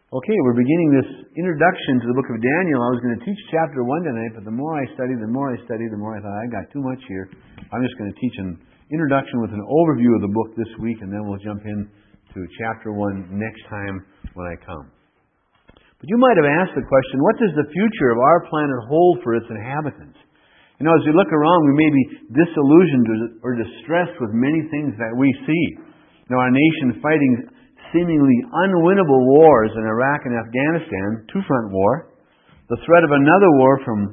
Okay, we're beginning this introduction to the book of Daniel. I was going to teach chapter 1 tonight, but the more I studied, the more I thought, I got too much here. I'm just going to teach an introduction with an overview of the book this week, and then we'll jump in to chapter 1 next time when I come. But you might have asked the question, what does the future of our planet hold for its inhabitants? You know, as we look around, we may be disillusioned or distressed with many things that we see. You know, our nation fighting seemingly unwinnable wars in Iraq and Afghanistan, two-front war, the threat of another war from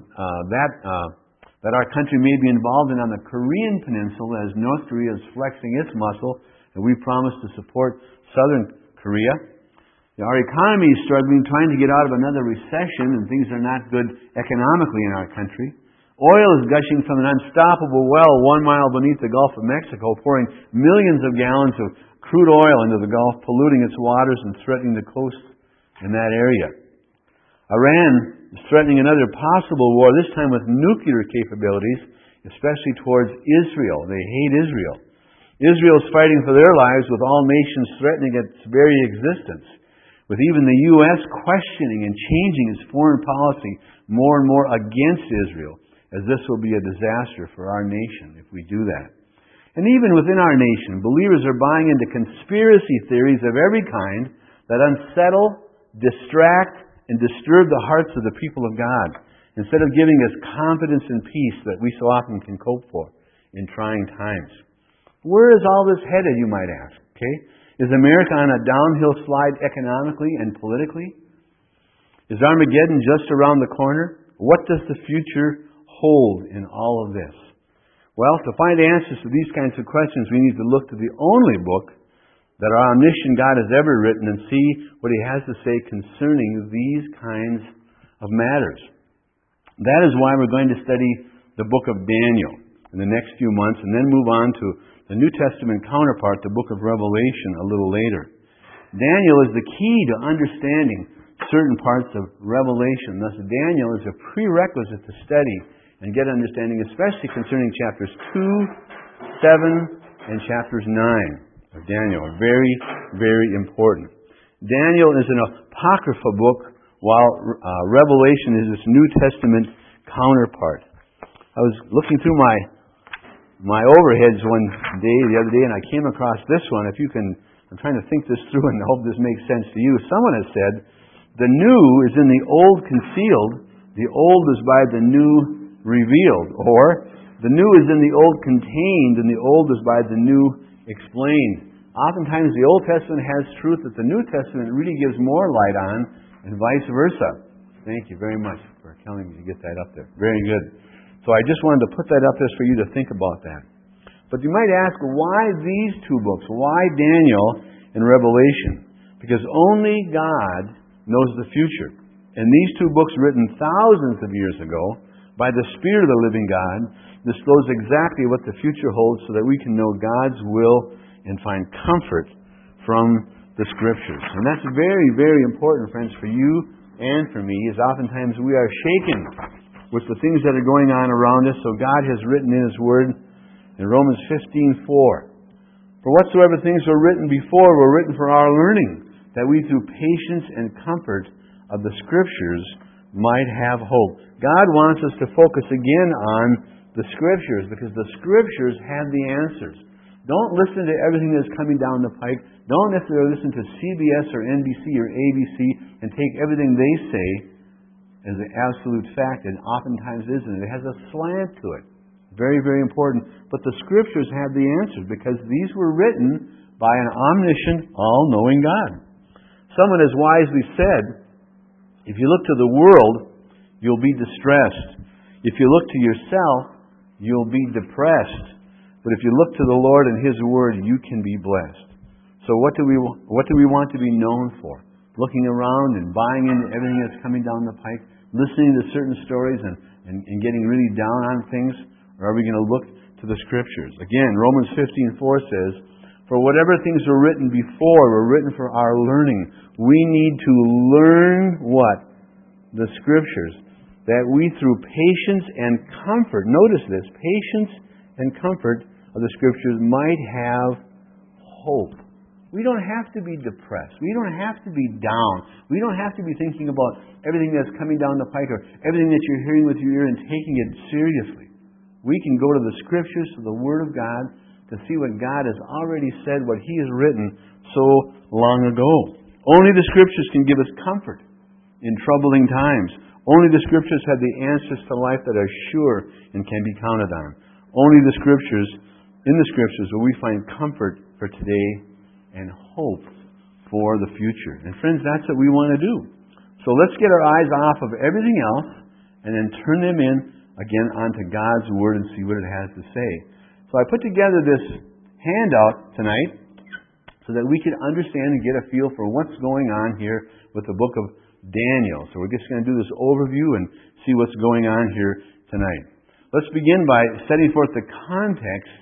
that our country may be involved in on the Korean Peninsula as North Korea is flexing its muscle, and we promise to support Southern Korea. Our economy is struggling, trying to get out of another recession, and things are not good economically in our country. Oil is gushing from an unstoppable well 1 mile beneath the Gulf of Mexico, pouring millions of gallons of crude oil into the Gulf, polluting its waters and threatening the coast in that area. Iran is threatening another possible war, this time with nuclear capabilities, especially towards Israel. They hate Israel. Israel is fighting for their lives with all nations threatening its very existence, with even the U.S. questioning and changing its foreign policy more and more against Israel, as this will be a disaster for our nation if we do that. And even within our nation, believers are buying into conspiracy theories of every kind that unsettle, distract, and disturb the hearts of the people of God, instead of giving us confidence and peace that we so often can cope for in trying times. Where is all this headed, you might ask? Okay? Is America on a downhill slide economically and politically? Is Armageddon just around the corner? What does the future hold in all of this? Well, to find answers to these kinds of questions, we need to look to the only book that our omniscient God has ever written and see what He has to say concerning these kinds of matters. That is why we're going to study the book of Daniel in the next few months and then move on to the New Testament counterpart, the book of Revelation, a little later. Daniel is the key to understanding certain parts of Revelation. Thus, Daniel is a prerequisite to study and get understanding, especially concerning chapters 2, 7, and chapters 9 of Daniel. Are very, very important. Daniel is an apocrypha book, while Revelation is its New Testament counterpart. I was looking through my overheads the other day, and I came across this one. I'm trying to think this through and hope this makes sense to you. Someone has said, the new is in the old concealed, the old is by the new revealed, or the new is in the old contained and the old is by the new explained. Oftentimes the Old Testament has truth that the New Testament really gives more light on, and vice versa. Thank you very much for telling me to get that up there. Very good. So I just wanted to put that up there for you to think about that. But you might ask, why these two books? Why Daniel and Revelation? Because only God knows the future. And these two books, written thousands of years ago by the Spirit of the living God, disclose exactly what the future holds so that we can know God's will and find comfort from the Scriptures. And that's very, very important, friends, for you and for me, as oftentimes we are shaken with the things that are going on around us. So God has written in His Word in Romans 15:4, for whatsoever things were written before were written for our learning, that we through patience and comfort of the Scriptures might have hope. God wants us to focus again on the Scriptures, because the Scriptures have the answers. Don't listen to everything that's coming down the pike. Don't necessarily listen to CBS or NBC or ABC and take everything they say as an absolute fact, and oftentimes isn't. It has a slant to it. Very, very important. But the Scriptures have the answers, because these were written by an omniscient, all-knowing God. Someone has wisely said, if you look to the world, you'll be distressed. If you look to yourself, you'll be depressed. But if you look to the Lord and His Word, you can be blessed. So what do we want to be known for? Looking around and buying into everything that's coming down the pike, listening to certain stories and getting really down on things? Or are we going to look to the Scriptures? Again, Romans 15:4 says, for whatever things were written before were written for our learning. We need to learn what? The Scriptures. That we through patience and comfort, notice this, patience and comfort of the Scriptures might have hope. We don't have to be depressed. We don't have to be down. We don't have to be thinking about everything that's coming down the pike or everything that you're hearing with your ear and taking it seriously. We can go to the Scriptures, to the Word of God, to see what God has already said, what He has written so long ago. Only the Scriptures can give us comfort in troubling times. Only the Scriptures have the answers to life that are sure and can be counted on. Only the Scriptures, in the Scriptures, will we find comfort for today and hope for the future. And friends, that's what we want to do. So let's get our eyes off of everything else and then turn them in again onto God's Word and see what it has to say. So I put together this handout tonight so that we can understand and get a feel for what's going on here with the book of Daniel. So we're just going to do this overview and see what's going on here tonight. Let's begin by setting forth the context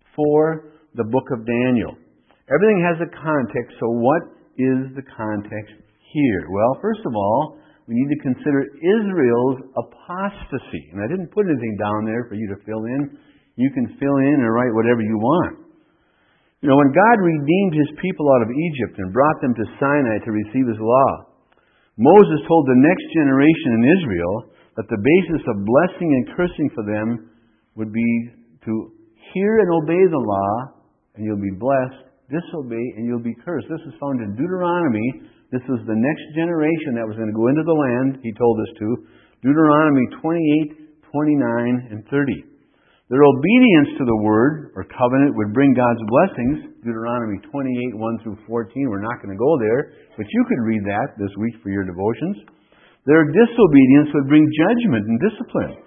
for the book of Daniel. Everything has a context, so what is the context here? Well, first of all, we need to consider Israel's apostasy. And I didn't put anything down there for you to fill in. You can fill in and write whatever you want. You know, when God redeemed His people out of Egypt and brought them to Sinai to receive His law, Moses told the next generation in Israel that the basis of blessing and cursing for them would be to hear and obey the law, and you'll be blessed, disobey, and you'll be cursed. This is found in Deuteronomy. This is the next generation that was going to go into the land, He told us to. Deuteronomy 28, 29, and 30. Their obedience to the Word, or covenant, would bring God's blessings. Deuteronomy 28, 1 through 14. We're not going to go there, but you could read that this week for your devotions. Their disobedience would bring judgment and discipline.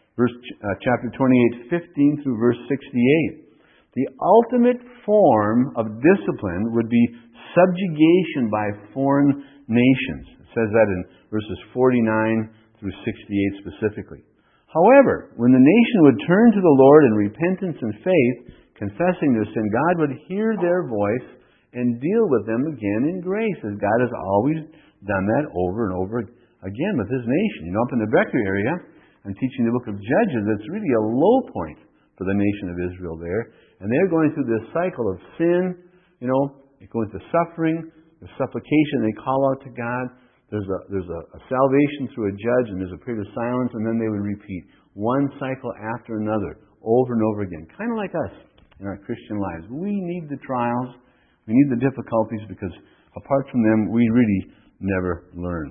Chapter 28, 15 through verse 68. The ultimate form of discipline would be subjugation by foreign nations. It says that in verses 49 through 68 specifically. However, when the nation would turn to the Lord in repentance and faith, confessing their sin, God would hear their voice and deal with them again in grace, as God has always done that over and over again with His nation. You know, up in the Becker area, I'm teaching the book of Judges. It's really a low point for the nation of Israel there. And they're going through this cycle of sin, you know, they go into suffering, the supplication, they call out to God. There's a salvation through a judge, and there's a period of silence, and then they would repeat one cycle after another, over and over again. Kind of like us in our Christian lives. We need the trials, we need the difficulties, because apart from them, we really never learn.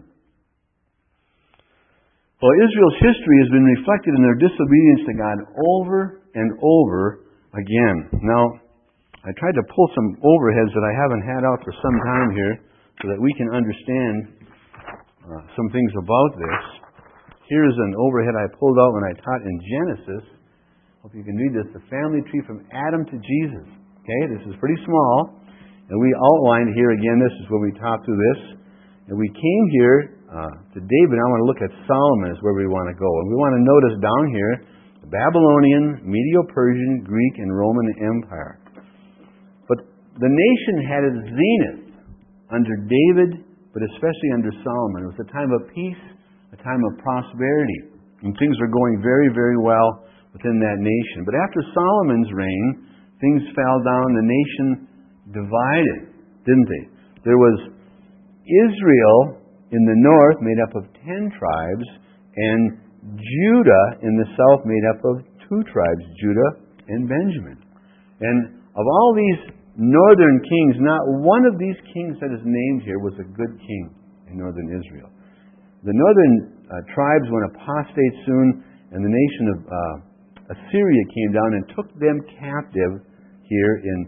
Well, Israel's history has been reflected in their disobedience to God over and over again. Now, I tried to pull some overheads that I haven't had out for some time here so that we can understand some things about this. Here's an overhead I pulled out when I taught in Genesis. Hope you can read this. The family tree from Adam to Jesus. Okay, this is pretty small. And we outlined here again, this is where we taught through this. And we came here to David. I want to look at Solomon is where we want to go. And we want to notice down here the Babylonian, Medo-Persian, Greek, and Roman Empire. But the nation had its zenith under David, but especially under Solomon. It was a time of peace, a time of prosperity. And things were going very, very well within that nation. But after Solomon's reign, things fell down. The nation divided, didn't they? There was Israel in the north, made up of 10 tribes, and Judah in the south, made up of 2 tribes, Judah and Benjamin. And of all these northern kings, not one of these kings that is named here was a good king in northern Israel. The northern tribes went apostate soon, and the nation of Assyria came down and took them captive here in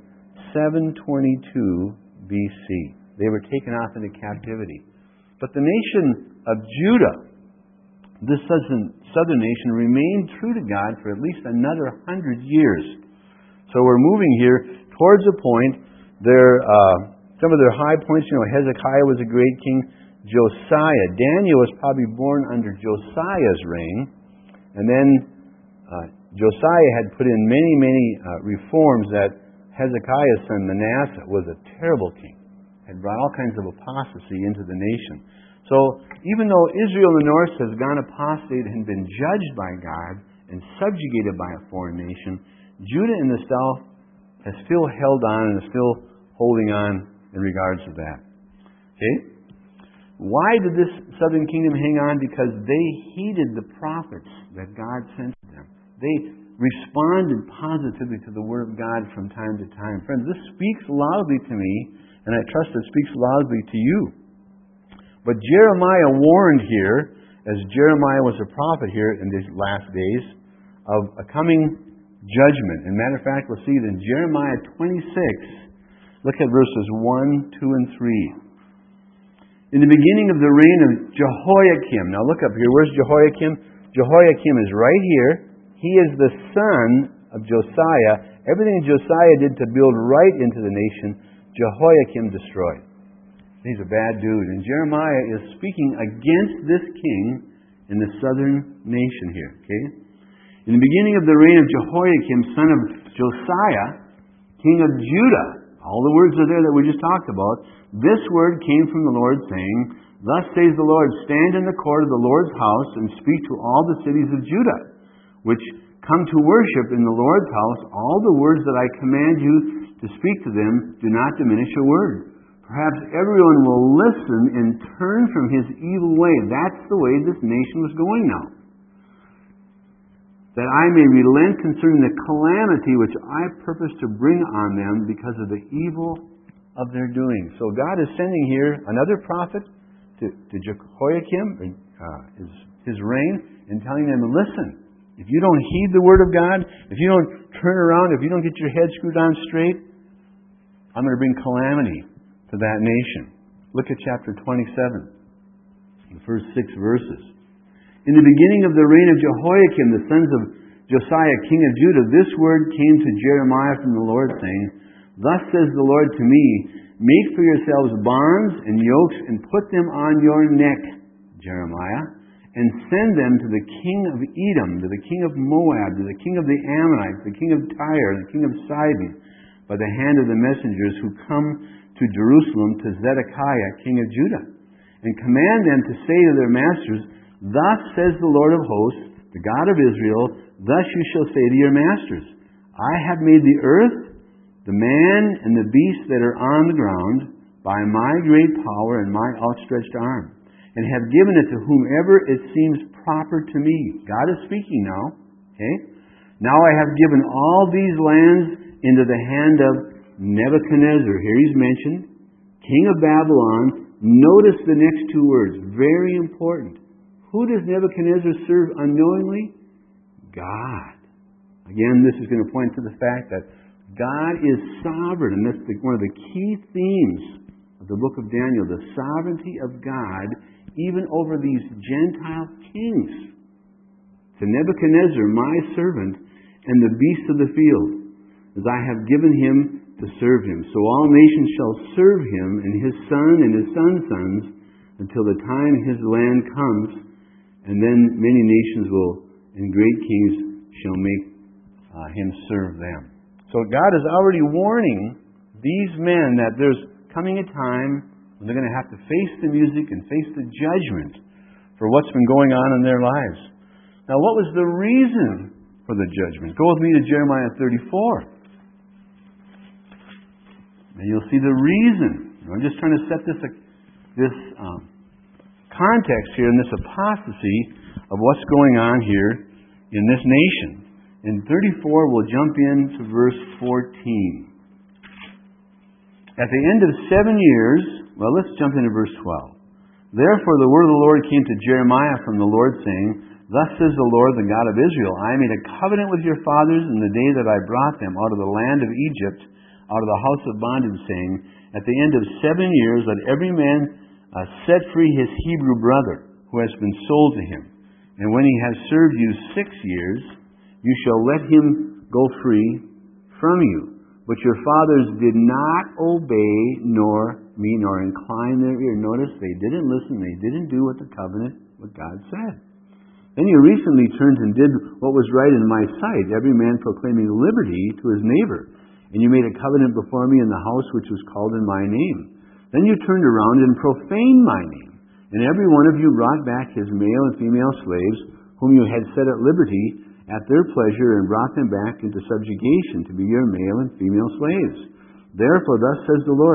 722 BC. They were taken off into captivity. But the nation of Judah, this southern nation, remained true to God for at least another 100 years. So we're moving here towards a point. Some of their high points, you know, Hezekiah was a great king. Josiah, Daniel was probably born under Josiah's reign. And then Josiah had put in many reforms that Hezekiah's son Manasseh was a terrible king. Had brought all kinds of apostasy into the nation. So even though Israel in the north has gone apostate and been judged by God and subjugated by a foreign nation, Judah in the south has still held on and is still holding on in regards to that. Okay? Why did this southern kingdom hang on? Because they heeded the prophets that God sent to them. They responded positively to the Word of God from time to time. Friends, this speaks loudly to me, and I trust it speaks loudly to you. But Jeremiah warned here, as Jeremiah was a prophet here in these last days, of a coming judgment. As a matter of fact, we'll see it in Jeremiah 26. Look at verses 1, 2, and 3. In the beginning of the reign of Jehoiakim. Now look up here. Where's Jehoiakim? Jehoiakim is right here. He is the son of Josiah. Everything Josiah did to build right into the nation, Jehoiakim destroyed. He's a bad dude. And Jeremiah is speaking against this king in the southern nation here. Okay? In the beginning of the reign of Jehoiakim, son of Josiah, king of Judah. All the words are there that we just talked about. This word came from the Lord, saying, Thus says the Lord, stand in the court of the Lord's house and speak to all the cities of Judah, which come to worship in the Lord's house. All the words that I command you to speak to them, do not diminish a word. Perhaps everyone will listen and turn from his evil way. That's the way this nation was going now. That I may relent concerning the calamity which I purpose to bring on them because of the evil of their doing. So God is sending here another prophet to Jehoiakim, his reign, and telling them, listen, if you don't heed the Word of God, if you don't turn around, if you don't get your head screwed on straight, I'm going to bring calamity to that nation. Look at chapter 27, the first 6 verses. In the beginning of the reign of Jehoiakim, the sons of Josiah, king of Judah, this word came to Jeremiah from the Lord, saying, Thus says the Lord to me, Make for yourselves bonds and yokes and put them on your neck, Jeremiah, and send them to the king of Edom, to the king of Moab, to the king of the Ammonites, the king of Tyre, the king of Sidon, by the hand of the messengers who come to Jerusalem, to Zedekiah, king of Judah, and command them to say to their masters, Thus says the Lord of hosts, the God of Israel, Thus you shall say to your masters, I have made the earth, the man and the beast that are on the ground, by my great power and my outstretched arm, and have given it to whomever it seems proper to me. God is speaking now. Okay? Now I have given all these lands into the hand of Nebuchadnezzar. Here he's mentioned, king of Babylon. Notice the next 2 words. Very important. Who does Nebuchadnezzar serve unknowingly? God. Again, this is going to point to the fact that God is sovereign, and that's one of the key themes of the book of Daniel, the sovereignty of God even over these Gentile kings. To Nebuchadnezzar, my servant, and the beasts of the field, as I have given him to serve him. So all nations shall serve him, and his son and his son's sons, until the time his land comes, and then many nations will, and great kings shall make him serve them. So God is already warning these men that there's coming a time when they're going to have to face the music and face the judgment for what's been going on in their lives. Now, what was the reason for the judgment? Go with me to Jeremiah 34. And you'll see the reason. I'm just trying to set this context here in this apostasy of what's going on here in this nation. In 34, we'll jump into verse 14. At the end of 7 years, well, let's jump into verse 12. Therefore the word of the Lord came to Jeremiah from the Lord, saying, Thus says the Lord, the God of Israel, I made a covenant with your fathers in the day that I brought them out of the land of Egypt, out of the house of bondage, saying, At the end of 7 years, let every man set free his Hebrew brother, who has been sold to him. And when he has served you 6 years, you shall let him go free from you. But your fathers did not obey nor incline their ear. Notice they didn't listen. They didn't do what God said. Then you recently turned and did what was right in my sight, every man proclaiming liberty to his neighbor. And you made a covenant before me in the house which was called in my name. Then you turned around and profaned my name. And every one of you brought back his male and female slaves, whom you had set at liberty at their pleasure, and brought them back into subjugation to be your male and female slaves. Therefore, thus says the Lord,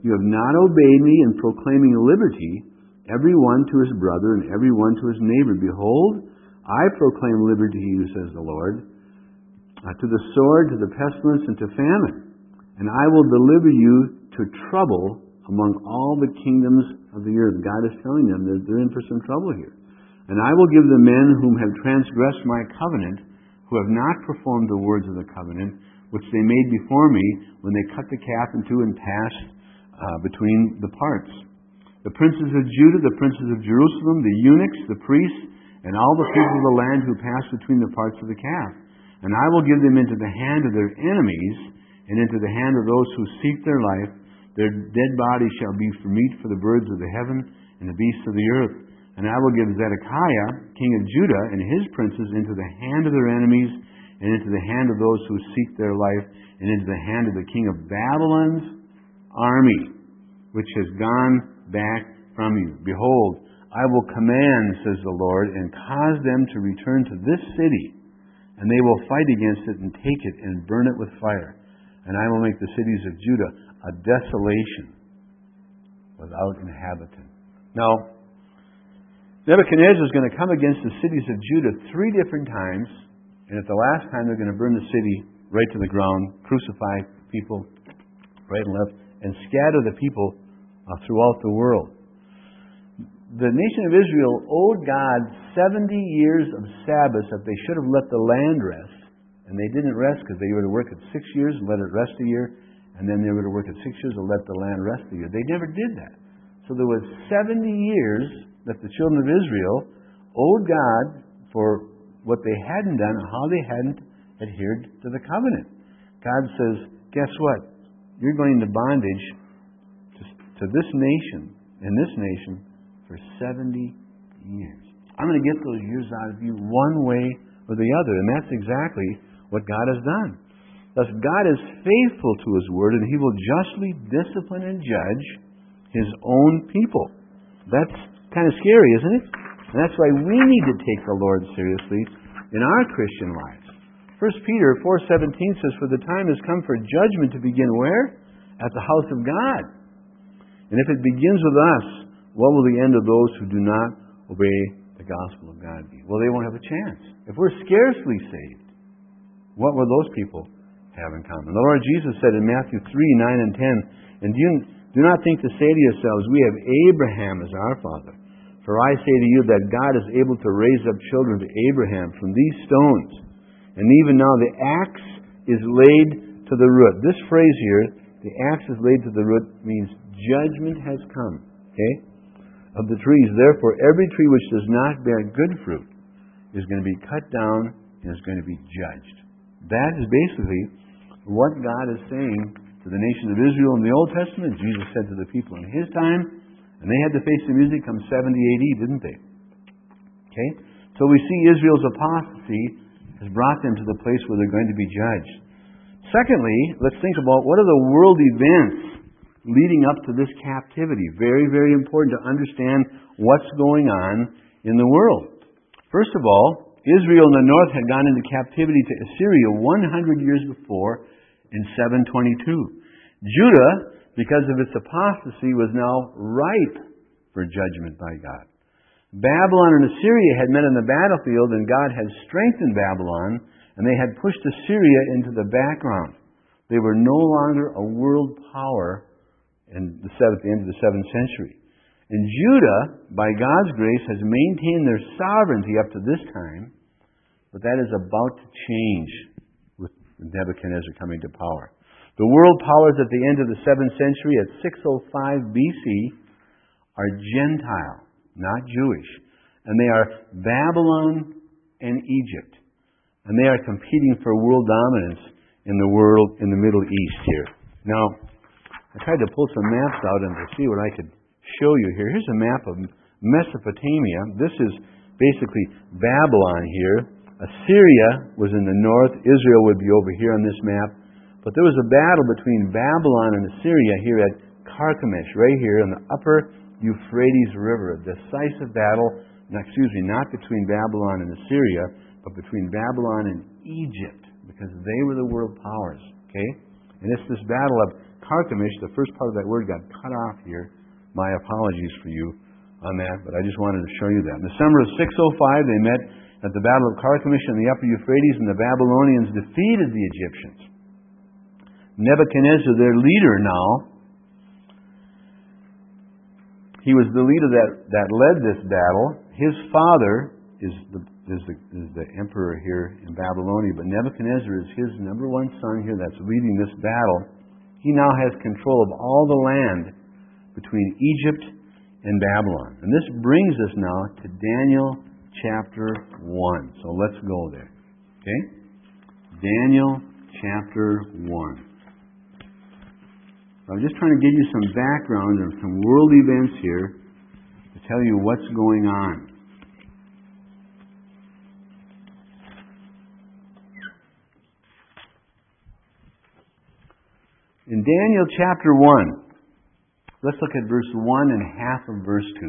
You have not obeyed me in proclaiming liberty, every one to his brother and every one to his neighbor. Behold, I proclaim liberty to you, says the Lord, to the sword, to the pestilence, and to famine. And I will deliver you to trouble among all the kingdoms of the earth. God is telling them that they're in for some trouble here. And I will give the men whom have transgressed my covenant, who have not performed the words of the covenant, which they made before me when they cut the calf in two and passed between the parts. The princes of Judah, the princes of Jerusalem, the eunuchs, the priests, and all the people of the land who pass between the parts of the calf. And I will give them into the hand of their enemies, and into the hand of those who seek their life. Their dead bodies shall be for meat for the birds of the heaven and the beasts of the earth. And I will give Zedekiah, king of Judah, and his princes into the hand of their enemies, and into the hand of those who seek their life, and into the hand of the king of Babylon's army, which has gone back from you. Behold, I will command, says the Lord, and cause them to return to this city, and they will fight against it and take it and burn it with fire. And I will make the cities of Judah a desolation without inhabitant. Now, Nebuchadnezzar is going to come against the cities of Judah 3 different times, and at the last time they're going to burn the city right to the ground, crucify people right and left, and scatter the people throughout the world. The nation of Israel owed God 70 years of Sabbath that they should have let the land rest, and they didn't rest because they were to work at 6 years and let it rest a year, and then they were to work at 6 years and let the land rest a year. They never did that. So there was 70 years that the children of Israel owed God for what they hadn't done and how they hadn't adhered to the covenant. God says, guess what? You're going into bondage to this nation and this nation for 70 years. I'm going to get those years out of you one way or the other. And that's exactly what God has done. Thus, God is faithful to His Word, and He will justly discipline and judge His own people. That's kind of scary, isn't it? And that's why we need to take the Lord seriously in our Christian lives. 1 Peter 4:17 says, "For the time has come for judgment to begin where? At the house of God. And if it begins with us, what will the end of those who do not obey the gospel of God be?" Well, they won't have a chance. If we're scarcely saved, what will those people have in common? The Lord Jesus said in Matthew 3:9 and 10, "And do not think to say to yourselves, we have Abraham as our father. For I say to you that God is able to raise up children to Abraham from these stones. And even now the axe is laid to the root." This phrase here, the axe is laid to the root, means judgment has come. Okay? Of the trees, therefore, every tree which does not bear good fruit is going to be cut down and is going to be judged. That is basically what God is saying to the nation of Israel in the Old Testament. Jesus said to the people in His time, and they had to face the music come 70 AD, didn't they? Okay? So we see Israel's apostasy has brought them to the place where they're going to be judged. Secondly, let's think about what are the world events leading up to this captivity. Very, very important to understand what's going on in the world. First of all, Israel in the north had gone into captivity to Assyria 100 years before in 722. Judah, because of its apostasy, was now ripe for judgment by God. Babylon and Assyria had met in the battlefield, and God had strengthened Babylon, and they had pushed Assyria into the background. They were no longer a world power at the end of the 7th century. And Judah, by God's grace, has maintained their sovereignty up to this time, but that is about to change with Nebuchadnezzar coming to power. The world powers at the end of the 7th century, at 605 BC, are Gentile, not Jewish. And they are Babylon and Egypt. And they are competing for world dominance in the world, in the Middle East here. Now, I tried to pull some maps out and to see what I could show you here. Here's a map of Mesopotamia. This is basically Babylon here. Assyria was in the north. Israel would be over here on this map. But there was a battle between Babylon and Assyria here at Carchemish, right here in the upper Euphrates River. A decisive battle, not between Babylon and Assyria, but between Babylon and Egypt, because they were the world powers. Okay? And it's this battle of Carchemish, the first part of that word got cut off here. My apologies for you on that, but I just wanted to show you that. In the summer of 605, they met at the Battle of Carchemish in the upper Euphrates, and the Babylonians defeated the Egyptians. Nebuchadnezzar, their leader now, he was the leader that led this battle. His father is the emperor here in Babylonia, but Nebuchadnezzar is his number one son here that's leading this battle. He now has control of all the land between Egypt and Babylon. And this brings us now to Daniel chapter 1. So let's go there. Okay? Daniel chapter 1. I'm just trying to give you some background and some world events here to tell you what's going on. In Daniel chapter 1, let's look at verse 1 and half of verse 2.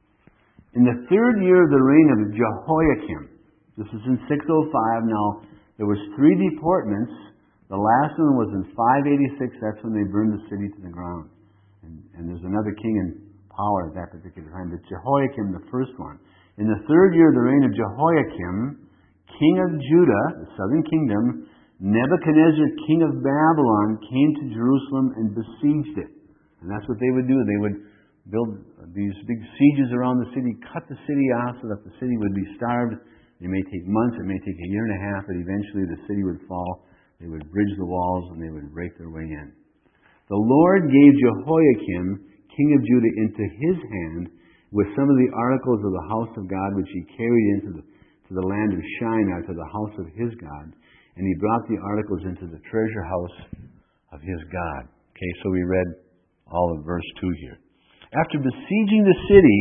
In the third year of the reign of Jehoiakim, this is in 605 now, there was 3 deportments. The last one was in 586, that's when they burned the city to the ground. And there's another king in power at that particular time, but Jehoiakim, the first one. In the third year of the reign of Jehoiakim, king of Judah, the southern kingdom, Nebuchadnezzar, king of Babylon, came to Jerusalem and besieged it. And that's what they would do. They would build these big sieges around the city, cut the city off so that the city would be starved. It may take months, it may take a year and a half, but eventually the city would fall. They would bridge the walls and they would break their way in. The Lord gave Jehoiakim, king of Judah, into his hand with some of the articles of the house of God, which he carried into the land of Shinar, to the house of his God. And he brought the articles into the treasure house of his God. Okay, so we read all of verse 2 here. After besieging the city,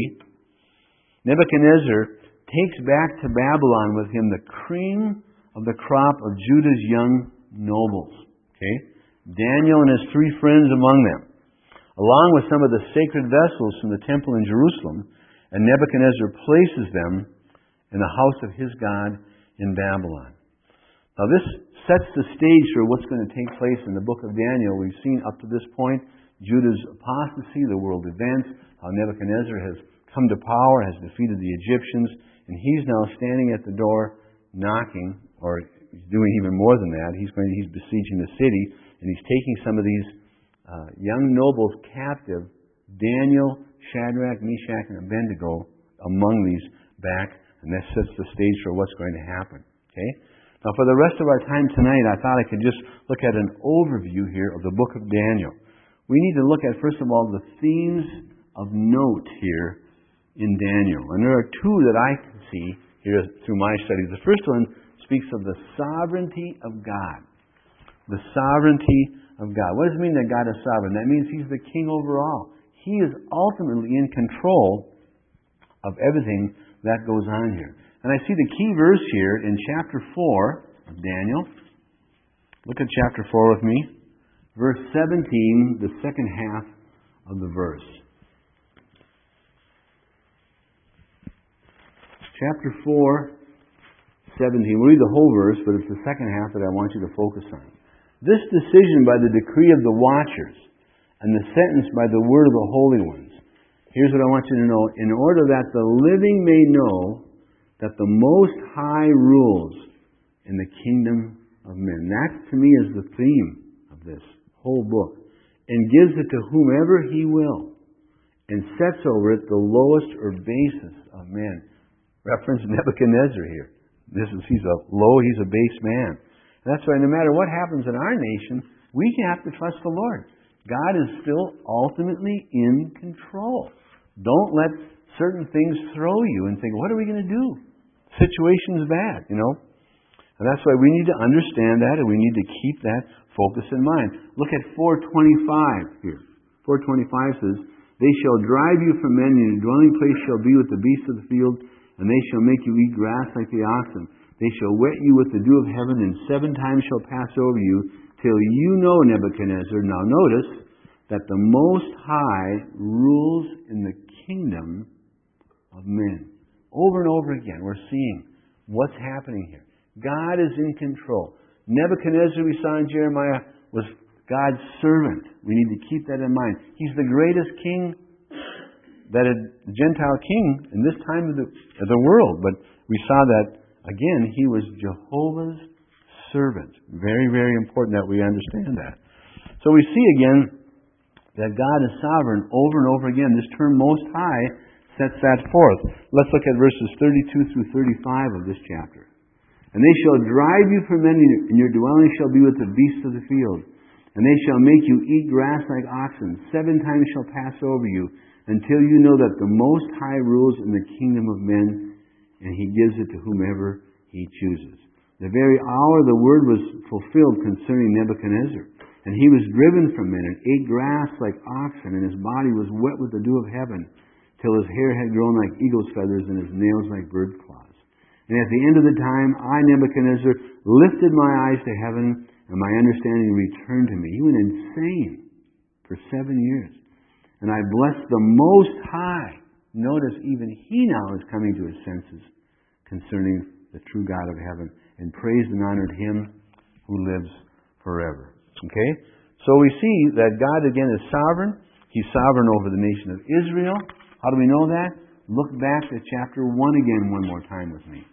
Nebuchadnezzar takes back to Babylon with him the cream of the crop of Judah's young nobles. Okay? Daniel and his 3 friends among them, along with some of the sacred vessels from the temple in Jerusalem, and Nebuchadnezzar places them in the house of his God in Babylon. Now this sets the stage for what's going to take place in the book of Daniel. We've seen up to this point Judah's apostasy, the world events, how Nebuchadnezzar has come to power, has defeated the Egyptians, and he's now standing at the door knocking, or he's doing even more than that. He's besieging the city, and he's taking some of these young nobles captive, Daniel, Shadrach, Meshach, and Abednego, among these back, and that sets the stage for what's going to happen. Okay? Now, for the rest of our time tonight, I thought I could just look at an overview here of the book of Daniel. We need to look at, first of all, the themes of note here in Daniel. And there are 2 that I can see here through my studies. The first one speaks of the sovereignty of God. The sovereignty of God. What does it mean that God is sovereign? That means He's the king over all. He is ultimately in control of everything that goes on here. And I see the key verse here in chapter 4 of Daniel. Look at chapter 4 with me. Verse 17, the second half of the verse. Chapter 4, 17. We'll read the whole verse, but it's the second half that I want you to focus on. This decision by the decree of the watchers and the sentence by the word of the holy ones. Here's what I want you to know. In order that the living may know that the Most High rules in the kingdom of men. That, to me, is the theme of this whole book. And gives it to whomever He will. And sets over it the lowest or basest of men. Reference Nebuchadnezzar here. He's a base man. And that's why no matter what happens in our nation, we have to trust the Lord. God is still ultimately in control. Don't let certain things throw you and think, what are we going to do? Situation's bad, you know. And that's why we need to understand that, and we need to keep that focus in mind. Look at 4:25 here. 4:25 says, They shall drive you from men, and your dwelling place shall be with the beasts of the field, and they shall make you eat grass like the oxen. They shall wet you with the dew of heaven, and 7 times shall pass over you, till you know, Nebuchadnezzar. Now notice that the Most High rules in the kingdom of men. Over and over again, we're seeing what's happening here. God is in control. Nebuchadnezzar, we saw in Jeremiah, was God's servant. We need to keep that in mind. He's the greatest king, that a Gentile king in this time of the world. But we saw that, again, he was Jehovah's servant. Very, very important that we understand that. So we see again that God is sovereign over and over again. This term Most High sets that forth. Let's look at verses 32 through 35 of this chapter. And they shall drive you from men, and your dwelling shall be with the beasts of the field. And they shall make you eat grass like oxen. 7 times shall pass over you, until you know that the Most High rules in the kingdom of men, and He gives it to whomever He chooses. The very hour the word was fulfilled concerning Nebuchadnezzar. And he was driven from men, and ate grass like oxen, and his body was wet with the dew of heaven, till his hair had grown like eagle's feathers, and his nails like bird claws. And at the end of the time, I, Nebuchadnezzar, lifted my eyes to heaven, and my understanding returned to me. He went insane for 7 years. And I blessed the Most High. Notice, even he now is coming to his senses concerning the true God of heaven, and praised and honored Him who lives forever. Okay? So we see that God again is sovereign. He's sovereign over the nation of Israel. How do we know that? Look back to chapter 1 again one more time with me.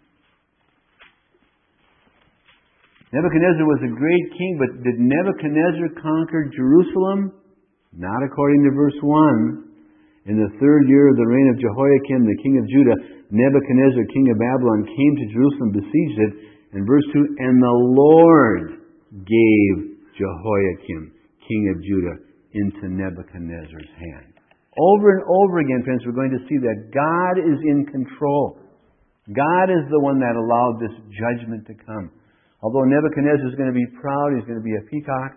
Nebuchadnezzar was a great king, but did Nebuchadnezzar conquer Jerusalem? Not according to verse 1. In the 3rd year of the reign of Jehoiakim, the king of Judah, Nebuchadnezzar, king of Babylon, came to Jerusalem, besieged it. And verse 2, and the Lord gave Jehoiakim, king of Judah, into Nebuchadnezzar's hand. Over and over again, friends, we're going to see that God is in control. God is the one that allowed this judgment to come. Although Nebuchadnezzar is going to be proud, he's going to be a peacock.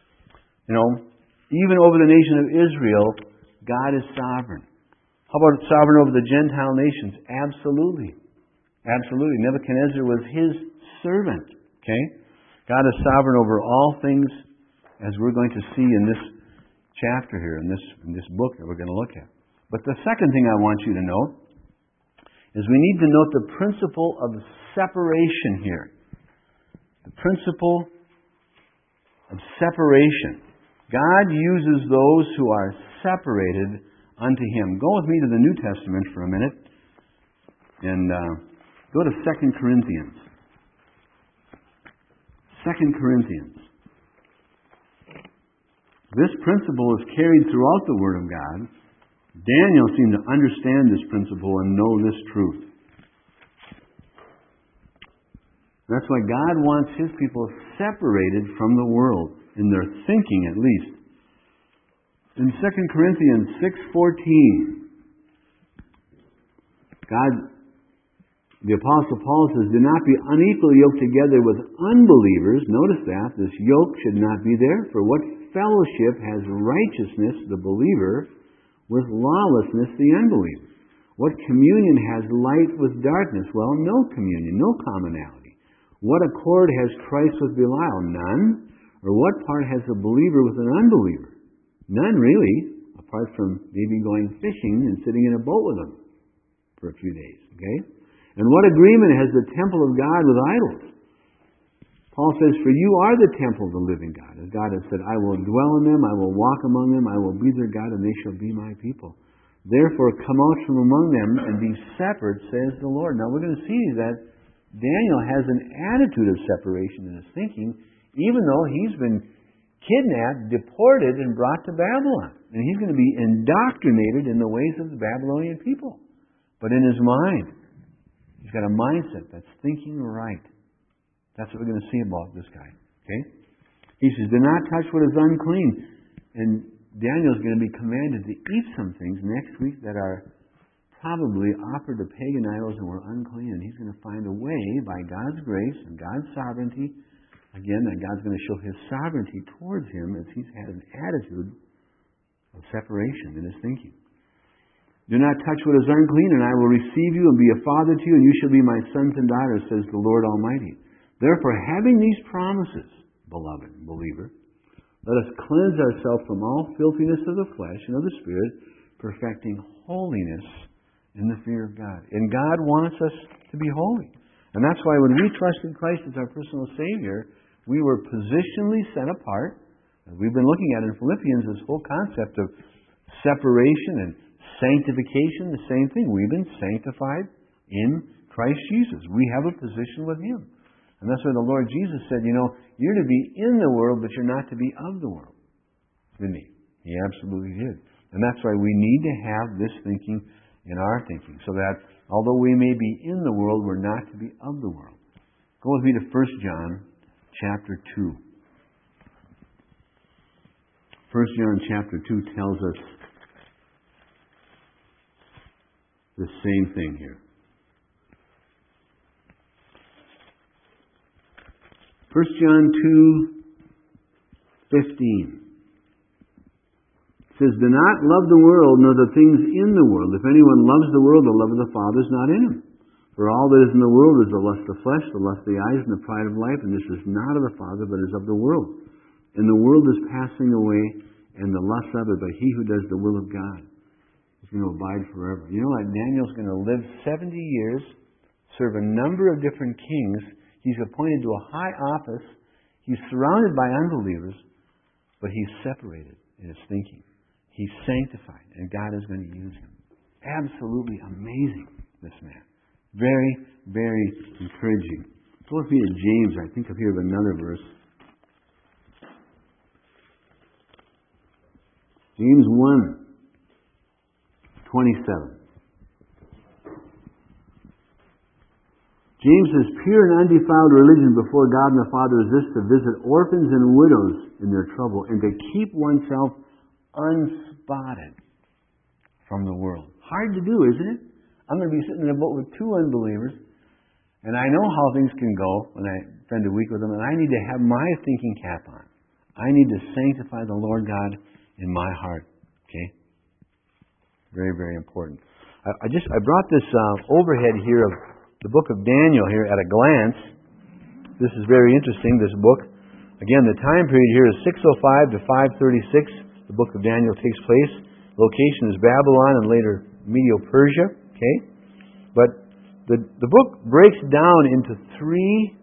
Even over the nation of Israel, God is sovereign. How about sovereign over the Gentile nations? Absolutely. Absolutely. Nebuchadnezzar was his servant. Okay? God is sovereign over all things, as we're going to see in this chapter here, in this book that we're going to look at. But the second thing I want you to note is we need to note the principle of separation here. The principle of separation. God uses those who are separated unto Him. Go with me to the New Testament for a minute and go to 2 Corinthians. 2 Corinthians. This principle is carried throughout the Word of God. Daniel seemed to understand this principle and know this truth. That's why God wants His people separated from the world, in their thinking at least. In 2 Corinthians 6:14, the Apostle Paul says, do not be unequally yoked together with unbelievers. Notice that. This yoke should not be there. For what fellowship has righteousness, the believer, with lawlessness, the unbeliever? What communion has light with darkness? Well, no communion, no commonality. What accord has Christ with Belial? None. Or what part has a believer with an unbeliever? None, really, apart from maybe going fishing and sitting in a boat with them for a few days. Okay? And what agreement has the temple of God with idols? Paul says, for you are the temple of the living God. As God has said, I will dwell in them, I will walk among them, I will be their God, and they shall be my people. Therefore, come out from among them and be separate, says the Lord. Now, we're going to see that Daniel has an attitude of separation in his thinking, even though he's been kidnapped, deported, and brought to Babylon. And he's going to be indoctrinated in the ways of the Babylonian people. But in his mind, he's got a mindset that's thinking right. That's what we're going to see about this guy. Okay? He says, do not touch what is unclean. And Daniel's going to be commanded to eat some things next week that are probably offered to pagan idols and were unclean. And he's going to find a way, by God's grace and God's sovereignty, again, that God's going to show His sovereignty towards him as he's had an attitude of separation in his thinking. Do not touch what is unclean, and I will receive you and be a father to you, and you shall be my sons and daughters, says the Lord Almighty. Therefore, having these promises, beloved believer, let us cleanse ourselves from all filthiness of the flesh and of the spirit, perfecting holiness in the fear of God. And God wants us to be holy. And that's why when we trusted Christ as our personal Savior, we were positionally set apart We've been looking at in Philippians this whole concept of separation and sanctification, the same thing. We've been sanctified in Christ Jesus. We have a position with Him. And that's why the Lord Jesus said, you're to be in the world, but you're not to be of the world. Didn't He? He absolutely did. And that's why we need to have this thinking in our thinking, so that although we may be in the world, we're not to be of the world. Go with me to 1 John chapter 2. 1 John chapter 2 tells us the same thing here. 1 John 2:15 says, "Do not love the world, nor the things in the world. If anyone loves the world, the love of the Father is not in him. For all that is in the world is the lust of the flesh, the lust of the eyes, and the pride of life, and this is not of the Father, but is of the world. And the world is passing away, and the lust of it, but he who does the will of God is going to abide forever." You know what? Daniel's going to live 70 years, serve a number of different kings. He's appointed to a high office. He's surrounded by unbelievers, but he's separated in his thinking. He's sanctified, and God is going to use him. Absolutely amazing, this man. Very, very encouraging. Go with me to James. I think up here of another verse. James 1:27. James says, "Pure and undefiled religion before God and the Father is this, to visit orphans and widows in their trouble, and to keep oneself unspotted from the world." Hard to do, isn't it? I'm going to be sitting in a boat with two unbelievers, and I know how things can go when I spend a week with them, and I need to have my thinking cap on. I need to sanctify the Lord God in my heart. Okay? Very, very important. I brought this overhead here of the book of Daniel here at a glance. This is very interesting, this book. Again, the time period here is 605 to 536. The book of Daniel takes place. Location is Babylon and later Medo-Persia. Okay? But the book breaks down into three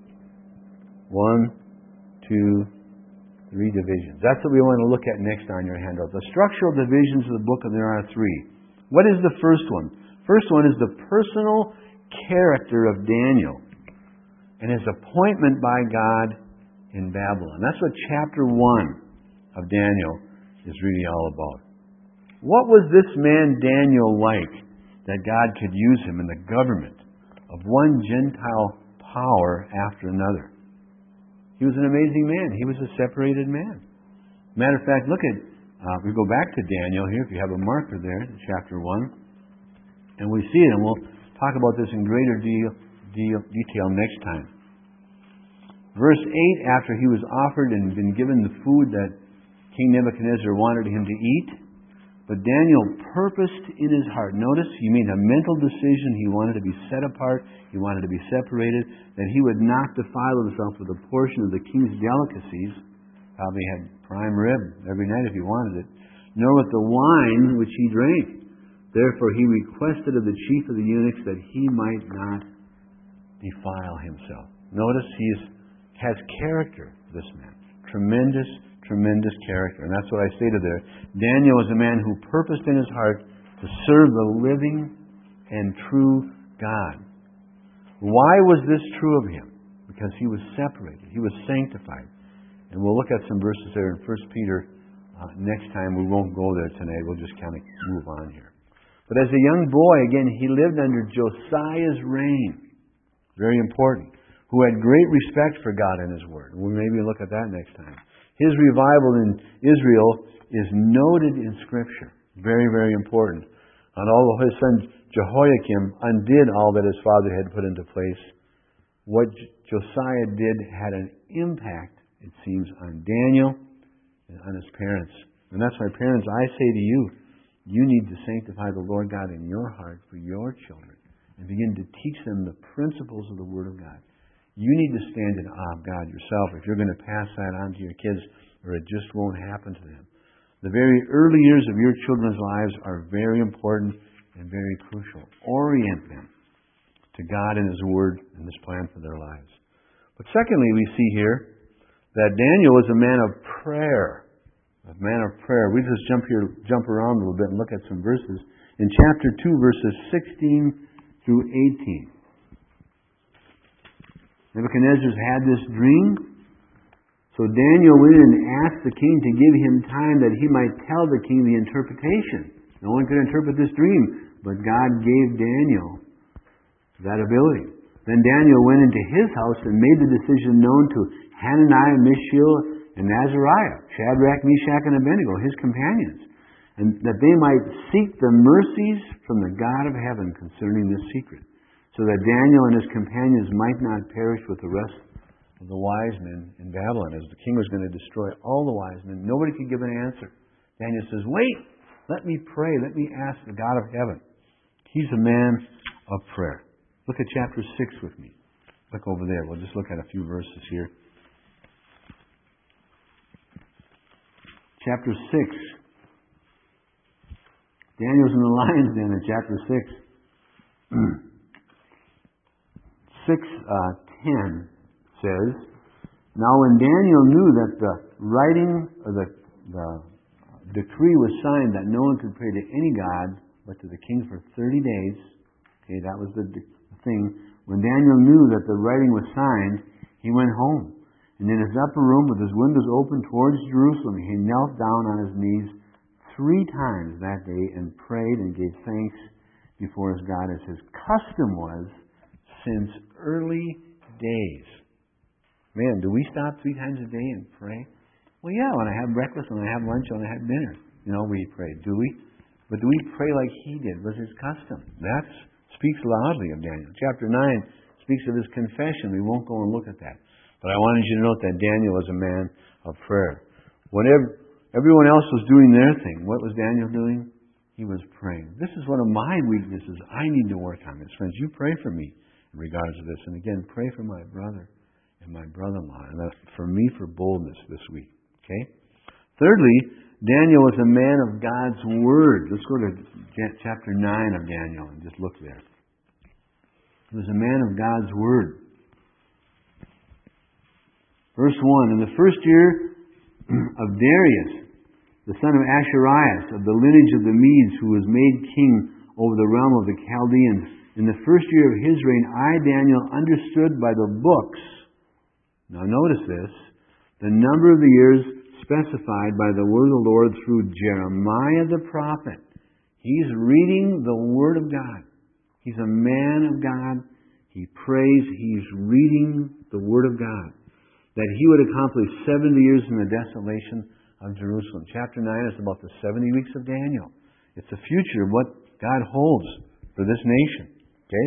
divisions. That's what we want to look at next on your handout. The structural divisions of the book, and there are three. What is the first one? First one is the personal character of Daniel and his appointment by God in Babylon. That's what chapter 1 of Daniel is really all about. What was this man Daniel like that God could use him in the government of one Gentile power after another? He was an amazing man. He was a separated man. Matter of fact, look at, we go back to Daniel here, if you have a marker there, chapter 1, and we see it, and we'll talk about this in greater detail next time. Verse 8, after he was offered and been given the food that King Nebuchadnezzar wanted him to eat, but Daniel purposed in his heart. Notice, he made a mental decision. He wanted to be set apart. He wanted to be separated, that he would not defile himself with a portion of the king's delicacies. Probably had prime rib every night if he wanted it. Nor with the wine which he drank. Therefore he requested of the chief of the eunuchs that he might not defile himself. Notice he has character, this man. Tremendous character. And that's what I stated there. Daniel was a man who purposed in his heart to serve the living and true God. Why was this true of him? Because he was separated. He was sanctified. And we'll look at some verses there in 1 Peter next time. We won't go there tonight. We'll just kind of move on here. But as a young boy, again, he lived under Josiah's reign. Very important. Who had great respect for God and His Word. We'll maybe look at that next time. His revival in Israel is noted in Scripture. Very, very important. And although his son Jehoiakim undid all that his father had put into place, what Josiah did had an impact, it seems, on Daniel and on his parents. And that's why, parents, I say to you, you need to sanctify the Lord God in your heart for your children and begin to teach them the principles of the Word of God. You need to stand in awe of God yourself if you're going to pass that on to your kids, or it just won't happen to them. The very early years of your children's lives are very important and very crucial. Orient them to God and His Word and His plan for their lives. But secondly, we see here that Daniel was a man of prayer. A man of prayer. We just jump around a little bit and look at some verses. In chapter 2, verses 16 through 18. Nebuchadnezzar had this dream. So Daniel went in and asked the king to give him time that he might tell the king the interpretation. No one could interpret this dream, but God gave Daniel that ability. Then Daniel went into his house and made the decision known to Hananiah, Mishael, and Azariah, Shadrach, Meshach, and Abednego, his companions, and that they might seek the mercies from the God of heaven concerning this secret, so that Daniel and his companions might not perish with the rest of the wise men in Babylon, as the king was going to destroy all the wise men. Nobody could give an answer. Daniel says, wait, let me pray, let me ask the God of heaven. He's a man of prayer. Look at chapter 6 with me. Look over there. We'll just look at a few verses here. Chapter 6. Daniel's in the lion's den in chapter 6. 6:10 says, Now when Daniel knew that the writing or the decree was signed that no one could pray to any god but to the king for 30 days, okay, that was the thing. When Daniel knew that the writing was signed, he went home. And in his upper room, with his windows open towards Jerusalem, he knelt down on his knees 3 times that day and prayed and gave thanks before his God, as his custom was since early days. Man, do we stop 3 times a day and pray? Well, yeah, when I have breakfast, when I have lunch, when I have dinner, we pray. Do we? But do we pray like he did? Was his custom? That speaks loudly of Daniel. Chapter 9 speaks of his confession. We won't go and look at that. But I wanted you to note that Daniel was a man of prayer. Whenever everyone else was doing their thing, what was Daniel doing? He was praying. This is one of my weaknesses I need to work on. Friends, you pray for me in regards to this. And again, pray for my brother and my brother-in-law. And for me, for boldness this week. Okay? Thirdly, Daniel was a man of God's Word. Let's go to chapter 9 of Daniel and just look there. He was a man of God's Word. Verse 1, In the first year of Darius, the son of Asharias, of the lineage of the Medes, who was made king over the realm of the Chaldeans, in the first year of his reign, I, Daniel, understood by the books, now notice this, the number of the years specified by the word of the Lord through Jeremiah the prophet. He's reading the Word of God. He's a man of God. He prays. He's reading the Word of God. That he would accomplish 70 years in the desolation of Jerusalem. Chapter 9 is about the 70 weeks of Daniel. It's the future of what God holds for this nation. Okay?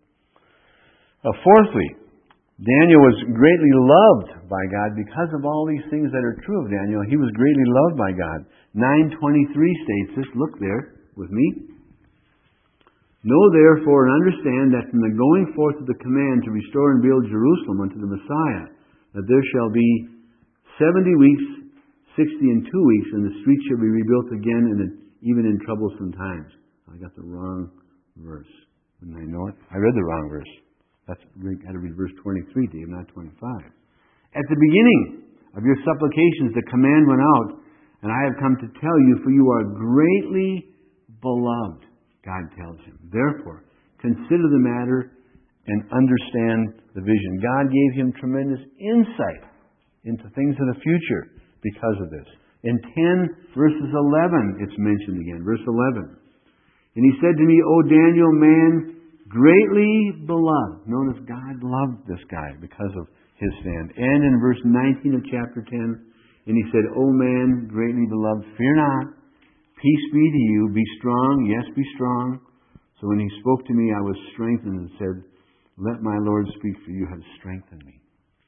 Fourthly, Daniel was greatly loved by God because of all these things that are true of Daniel. He was greatly loved by God. 9:23 states this. Look there with me. Know therefore and understand that from the going forth of the command to restore and build Jerusalem unto the Messiah, that there shall be 70 weeks, 60 and 2 weeks, and the streets shall be rebuilt again, even in troublesome times. I got the wrong verse. Wouldn't I know it? I read the wrong verse. I had to read verse 23, Dave, not 25. At the beginning of your supplications, the command went out, and I have come to tell you, for you are greatly beloved, God tells him. Therefore, consider the matter and understand the vision. God gave him tremendous insight into things of the future because of this. In 10 verses 11, it's mentioned again. Verse 11. And he said to me, O Daniel, man greatly beloved. Notice God loved this guy because of his stand. And in verse 19 of chapter 10, and he said, O man greatly beloved, fear not. Peace be to you. Be strong. Yes, be strong. So when he spoke to me, I was strengthened and said, let my Lord speak, for you have strengthened me.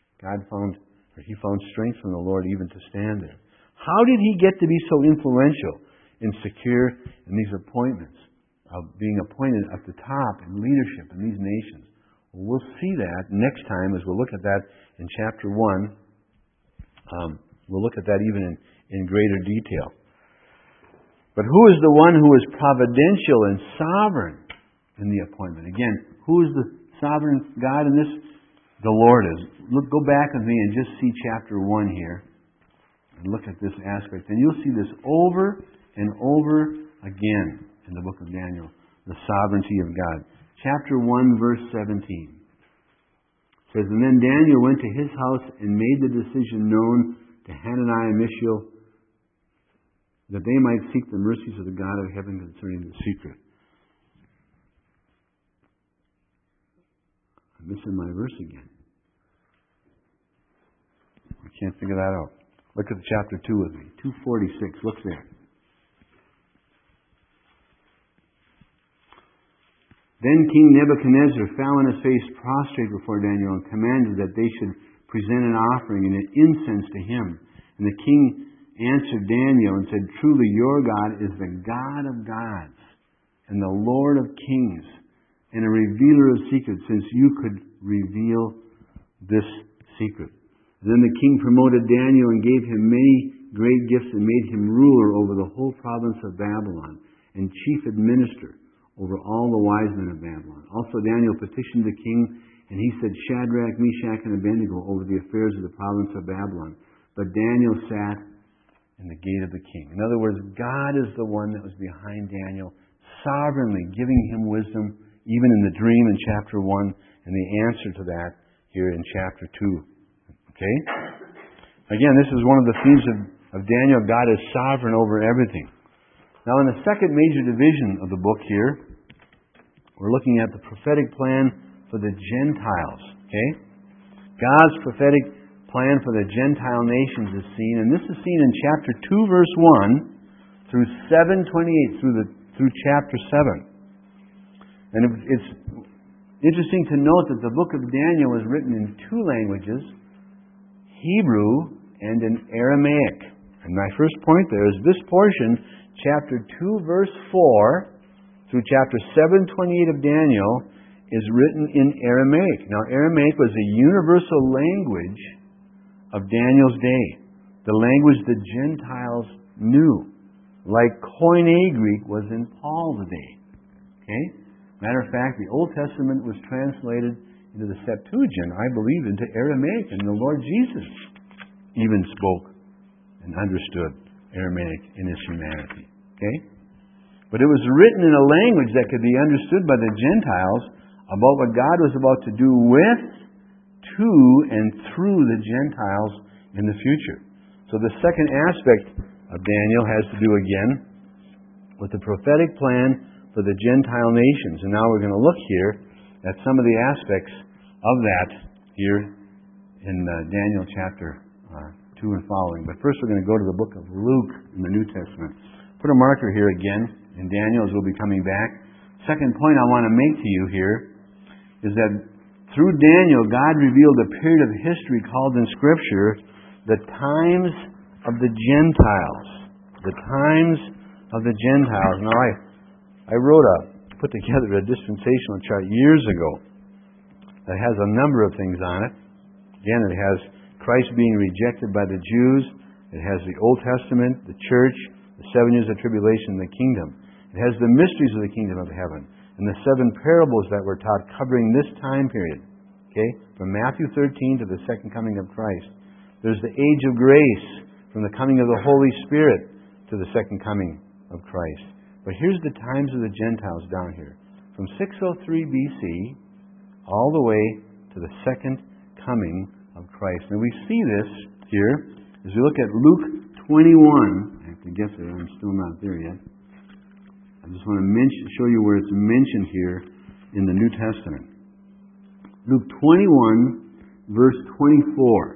He found strength from the Lord even to stand there. How did he get to be so influential and secure in these appointments of being appointed at the top in leadership in these nations? Well, we'll see that next time as we'll look at that in chapter 1. We'll look at that even in greater detail. But who is the one who is providential and sovereign in the appointment? Again, who is the sovereign God in this? The Lord is. Go back with me and just see chapter 1 here. and look at this aspect. And you'll see this over and over again in the book of Daniel, the sovereignty of God. Chapter 1, verse 17. It says, "And then Daniel went to his house and made the decision known to Hananiah and Mishael, that they might seek the mercies of the God of heaven concerning the secret." I'm missing my verse again. I can't figure that out. Look at chapter 2 with me. 246. Look there. "Then King Nebuchadnezzar fell on his face prostrate before Daniel and commanded that they should present an offering and an incense to him. And the king answered Daniel and said, 'Truly your God is the God of gods and the Lord of kings and a revealer of secrets, since you could reveal this secret.' Then the king promoted Daniel and gave him many great gifts and made him ruler over the whole province of Babylon and chief administrator over all the wise men of Babylon. Also Daniel petitioned the king, and he set Shadrach, Meshach, and Abednego over the affairs of the province of Babylon. But Daniel sat in the gate of the king." In other words, God is the one that was behind Daniel, sovereignly giving him wisdom, even in the dream in chapter 1, and the answer to that here in chapter 2. Okay? Again, this is one of the themes of Daniel. God is sovereign over everything. Now, in the second major division of the book here, we're looking at the prophetic plan for the Gentiles. Okay? God's prophetic plan for the Gentile nations is seen, and this is seen in chapter 2, verse 1 through 7:28, through chapter 7. And it's interesting to note that the book of Daniel is written in two languages, Hebrew and in Aramaic. And my first point there is this portion, chapter 2, verse 4 through chapter 7:28 of Daniel, is written in Aramaic. Now, Aramaic was a universal language of Daniel's day, the language the Gentiles knew, like Koine Greek was in Paul's day. Okay? Matter of fact, the Old Testament was translated into the Septuagint, I believe, into Aramaic, and the Lord Jesus even spoke and understood Aramaic in its humanity. Okay? But it was written in a language that could be understood by the Gentiles about what God was about to do with, to, and through the Gentiles in the future. So the second aspect of Daniel has to do again with the prophetic plan for the Gentile nations. And now we're going to look here at some of the aspects of that here in Daniel chapter 2 and following. But first we're going to go to the book of Luke in the New Testament. Put a marker here again in Daniel as we'll be coming back. Second point I want to make to you here is that through Daniel, God revealed a period of history called in Scripture the times of the Gentiles. The times of the Gentiles. Now, I put together a dispensational chart years ago that has a number of things on it. Again, it has Christ being rejected by the Jews. It has the Old Testament, the church, the 7 years of tribulation, and the kingdom. It has the mysteries of the kingdom of heaven and the 7 parables that were taught covering this time period. Okay? From Matthew 13 to the second coming of Christ. There's the age of grace from the coming of the Holy Spirit to the second coming of Christ. But here's the times of the Gentiles down here. From 603 BC all the way to the second coming of Christ. Now we see this here as we look at Luke 21. I have to get there. I'm still not there yet. I just want to show you where it's mentioned here in the New Testament. Luke 21, verse 24.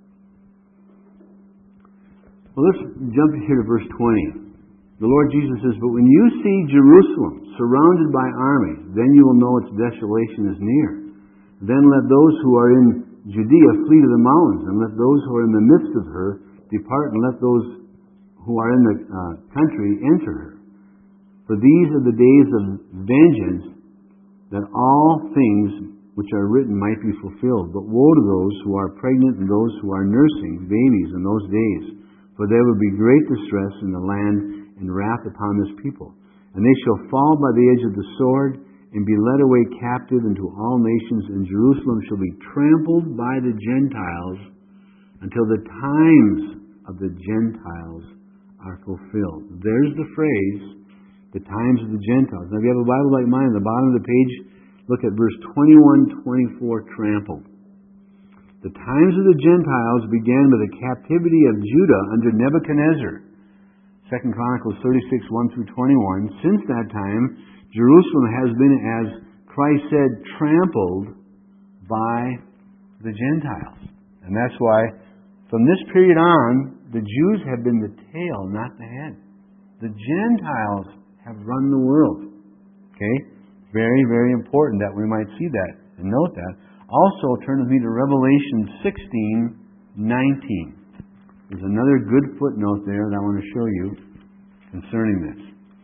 Well, let's jump here to verse 20. The Lord Jesus says, "But when you see Jerusalem surrounded by armies, then you will know its desolation is near. Then let those who are in Judea flee to the mountains, and let those who are in the midst of her depart, and let those who are in the country enter her. For these are the days of vengeance, that all things which are written might be fulfilled. But woe to those who are pregnant and those who are nursing babies in those days. For there will be great distress in the land and wrath upon this people. And they shall fall by the edge of the sword and be led away captive into all nations, and Jerusalem shall be trampled by the Gentiles until the times of the Gentiles are fulfilled. There's the phrase, the times of the Gentiles. Now, if you have a Bible like mine, at the bottom of the page, look at verse 21-24, trampled. The times of the Gentiles began with the captivity of Judah under Nebuchadnezzar. 2 Chronicles 36, 1-21. Since that time, Jerusalem has been, as Christ said, trampled by the Gentiles. And that's why, from this period on, the Jews have been the tail, not the head. The Gentiles have run the world. Okay? Very, very important that we might see that and note that. Also, turn with me to Revelation 16:19. There's another good footnote there that I want to show you concerning this.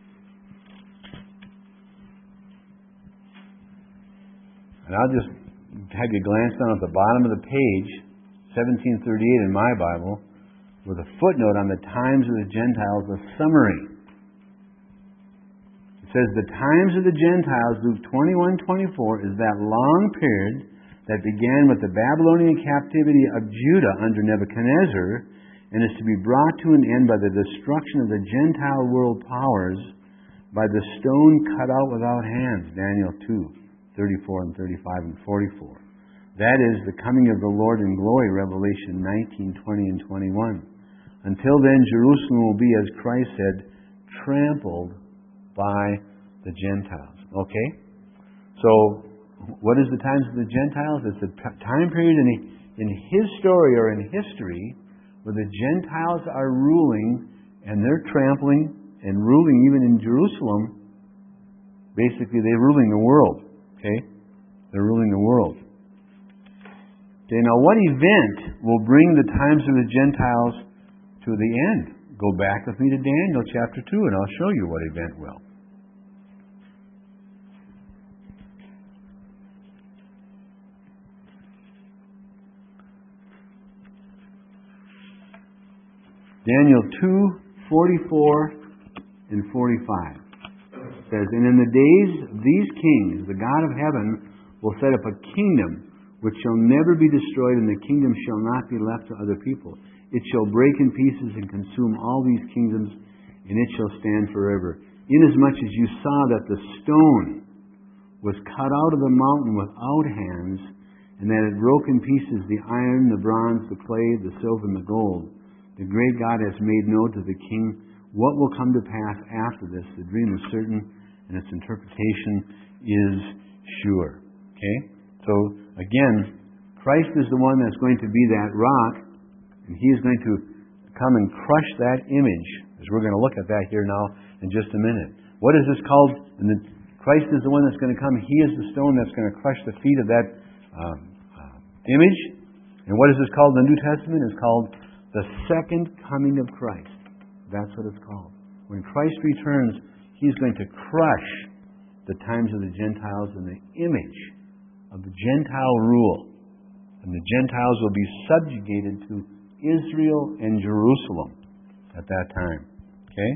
And I'll just have you glance down at the bottom of the page, 1738 in my Bible, with a footnote on the times of the Gentiles, a summary. It says, the times of the Gentiles, Luke 21:24, is that long period that began with the Babylonian captivity of Judah under Nebuchadnezzar and is to be brought to an end by the destruction of the Gentile world powers by the stone cut out without hands, Daniel 2:34 and 35 and 44. That is the coming of the Lord in glory, Revelation 19:20 and 21. Until then, Jerusalem will be, as Christ said, trampled by the Gentiles. Okay? So, what is the times of the Gentiles? It's a time period in His story or in history where the Gentiles are ruling and they're trampling and ruling even in Jerusalem. Basically, they're ruling the world. Okay? They're ruling the world. Okay, now what event will bring the times of the Gentiles to the end? Go back with me to Daniel chapter 2 and I'll show you what event will. Daniel 2:44 and 45 says, and in the days of these kings, the God of heaven will set up a kingdom which shall never be destroyed, and the kingdom shall not be left to other people. It shall break in pieces and consume all these kingdoms, and it shall stand forever. Inasmuch as you saw that the stone was cut out of the mountain without hands, and that it broke in pieces the iron, the bronze, the clay, the silver, and the gold, the great God has made known to the king what will come to pass after this. The dream is certain, and its interpretation is sure. Okay? So, again, Christ is the one that's going to be that rock, and He is going to come and crush that image, as we're going to look at that here now in just a minute. What is this called? Christ is the one that's going to come. He is the stone that's going to crush the feet of that image. And what is this called in the New Testament? It's called the second coming of Christ. That's what it's called. When Christ returns, He's going to crush the times of the Gentiles in the image of the Gentile rule. And the Gentiles will be subjugated to Israel and Jerusalem at that time. Okay?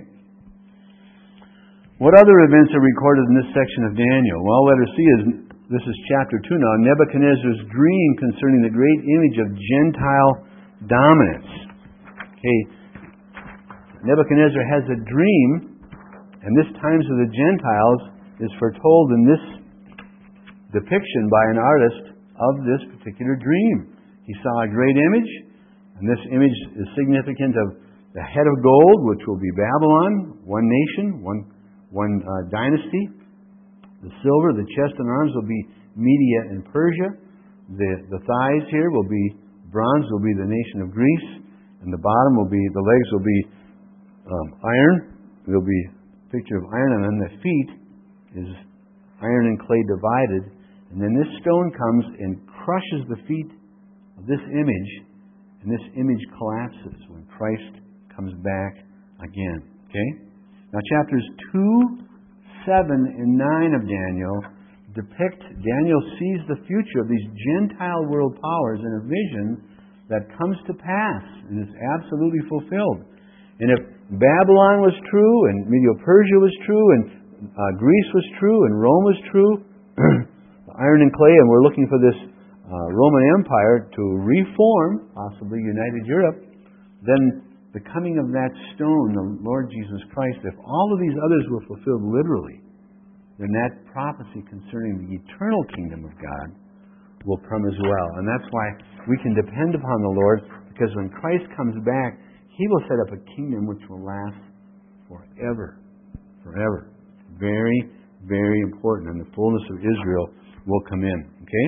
What other events are recorded in this section of Daniel? Well, letter C is, this is chapter 2 now, Nebuchadnezzar's dream concerning the great image of Gentile dominance. Okay, Nebuchadnezzar has a dream, and this times of the Gentiles is foretold in this depiction by an artist of this particular dream. He saw a great image, and this image is significant of the head of gold, which will be Babylon, one nation, one dynasty. The silver, the chest and arms will be Media and Persia. The thighs here will be bronze, will be the nation of Greece. And the bottom will be, the legs will be iron. There will be a picture of iron, and then the feet is iron and clay divided. And then this stone comes and crushes the feet of this image, and this image collapses when Christ comes back again. Okay? Now chapters 2, 7, and 9 of Daniel depict, Daniel sees the future of these Gentile world powers in a vision that comes to pass and is absolutely fulfilled. And if Babylon was true, and Medo-Persia was true, and Greece was true, and Rome was true, iron and clay, and we're looking for this Roman Empire to reform, possibly united Europe, then the coming of that stone, the Lord Jesus Christ, if all of these others were fulfilled literally, then that prophecy concerning the eternal kingdom of God will come as well. And that's why we can depend upon the Lord, because when Christ comes back, He will set up a kingdom which will last forever. Forever. Very, very important. And the fullness of Israel will come in. Okay?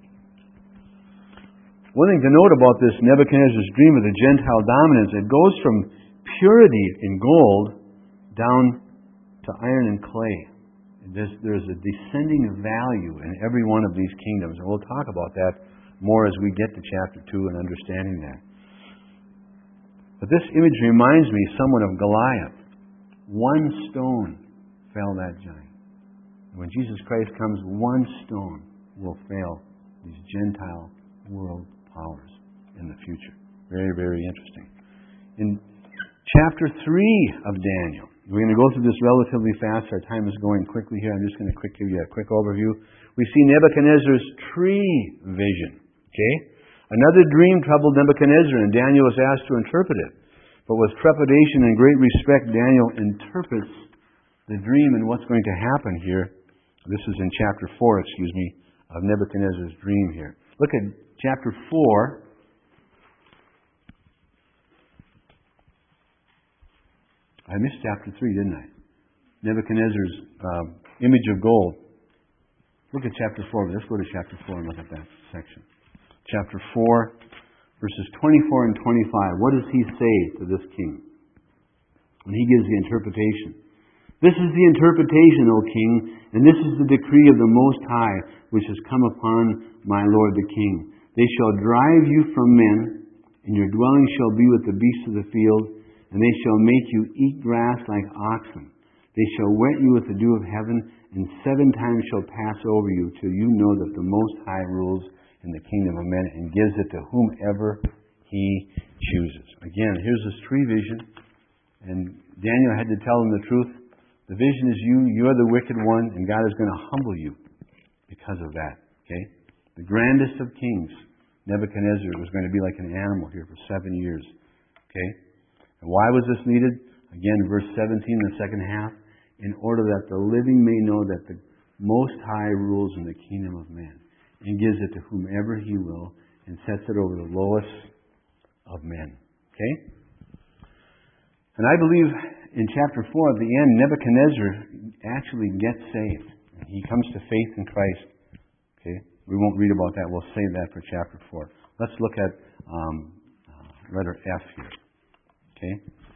One thing to note about this Nebuchadnezzar's dream of the Gentile dominance, it goes from purity in gold down to iron and clay. There's a descending value in every one of these kingdoms. And we'll talk about that more as we get to chapter 2 and understanding that. But this image reminds me somewhat of Goliath. One stone fell that giant. And when Jesus Christ comes, one stone will fail these Gentile world powers in the future. Very, very interesting. In chapter 3 of Daniel, we're going to go through this relatively fast. Our time is going quickly here. I'm just going to give you a quick overview. We see Nebuchadnezzar's tree vision. Okay? Another dream troubled Nebuchadnezzar, and Daniel was asked to interpret it. But with trepidation and great respect, Daniel interprets the dream and what's going to happen here. This is in chapter 4, of Nebuchadnezzar's dream here. Look at chapter 4. I missed chapter 3, didn't I? Nebuchadnezzar's image of gold. Look at chapter 4. Let's go to chapter 4 and look at that section. Chapter 4, verses 24 and 25. What does he say to this king when he gives the interpretation? This is the interpretation, O king, and this is the decree of the Most High, which has come upon my lord the king. They shall drive you from men, and your dwelling shall be with the beasts of the field, and they shall make you eat grass like oxen. They shall wet you with the dew of heaven, and 7 times shall pass over you, till you know that the Most High rules in the kingdom of men, and gives it to whomever He chooses. Again, here's this tree vision, and Daniel had to tell him the truth. The vision is you're the wicked one, and God is going to humble you because of that. Okay? The grandest of kings, Nebuchadnezzar, was going to be like an animal here for 7 years. Okay? And why was this needed? Again, verse 17, the second half. In order that the living may know that the Most High rules in the kingdom of man, and gives it to whomever He will, and sets it over the lowest of men. Okay? And I believe in chapter 4 at the end, Nebuchadnezzar actually gets saved. He comes to faith in Christ. Okay? We won't read about that. We'll save that for chapter 4. Let's look at letter F here. Okay?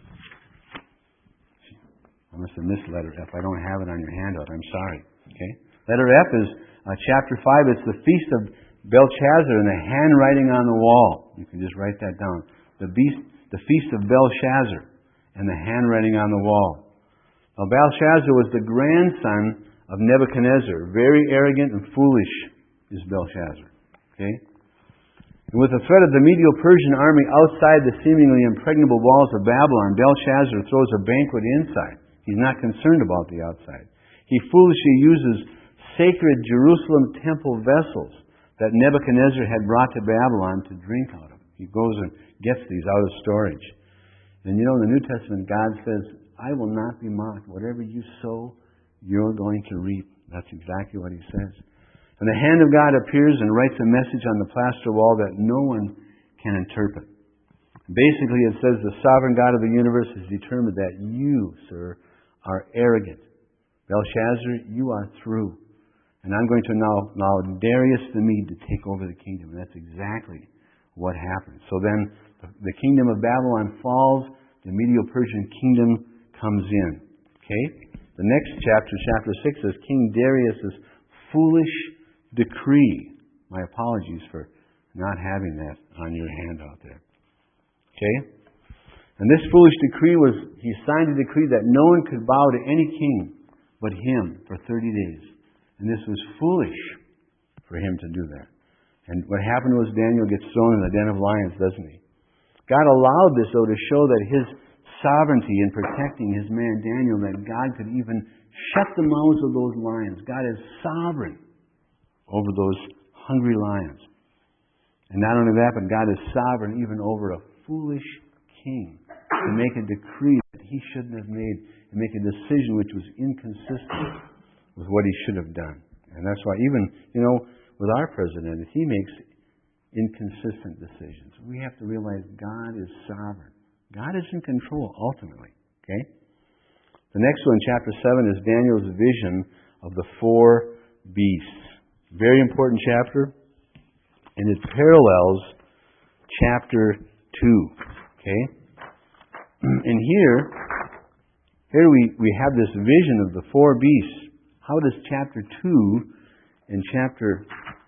I must have missed letter F. I don't have it on your handout. I'm sorry. Okay? Letter F is chapter 5. It's the Feast of Belshazzar and the handwriting on the wall. You can just write that down. The Feast of Belshazzar and the handwriting on the wall. Now, Belshazzar was the grandson of Nebuchadnezzar. Very arrogant and foolish is Belshazzar. Okay? And with the threat of the Medo-Persian army outside the seemingly impregnable walls of Babylon, Belshazzar throws a banquet inside. He's not concerned about the outside. He foolishly uses sacred Jerusalem temple vessels that Nebuchadnezzar had brought to Babylon to drink out of. He goes and gets these out of storage. And you know, in the New Testament, God says, I will not be mocked. Whatever you sow, you're going to reap. That's exactly what He says. And the hand of God appears and writes a message on the plaster wall that no one can interpret. Basically, it says the sovereign God of the universe has determined that you, sir, are arrogant. Belshazzar, you are through. And I'm going to allow Darius the Mede to take over the kingdom. And that's exactly what happened. So then the kingdom of Babylon falls. The Medo-Persian kingdom comes in. Okay? The next chapter, chapter 6, is King Darius' foolish decree. My apologies for not having that on your handout there. Okay? And this foolish decree was, he signed a decree that no one could bow to any king but him for 30 days. And this was foolish for him to do that. And what happened was Daniel gets thrown in the den of lions, doesn't he? God allowed this, though, to show that His sovereignty in protecting His man Daniel, that God could even shut the mouths of those lions. God is sovereign over those hungry lions. And not only that, but God is sovereign even over a foolish king to make a decree that he shouldn't have made and make a decision which was inconsistent with what he should have done. And that's why even, with our president, he makes inconsistent decisions. We have to realize God is sovereign. God is in control, ultimately. Okay? The next one, chapter 7, is Daniel's vision of the four beasts. Very important chapter, and it parallels chapter 2. Okay? And here we have this vision of the four beasts. How does chapter 2 and chapter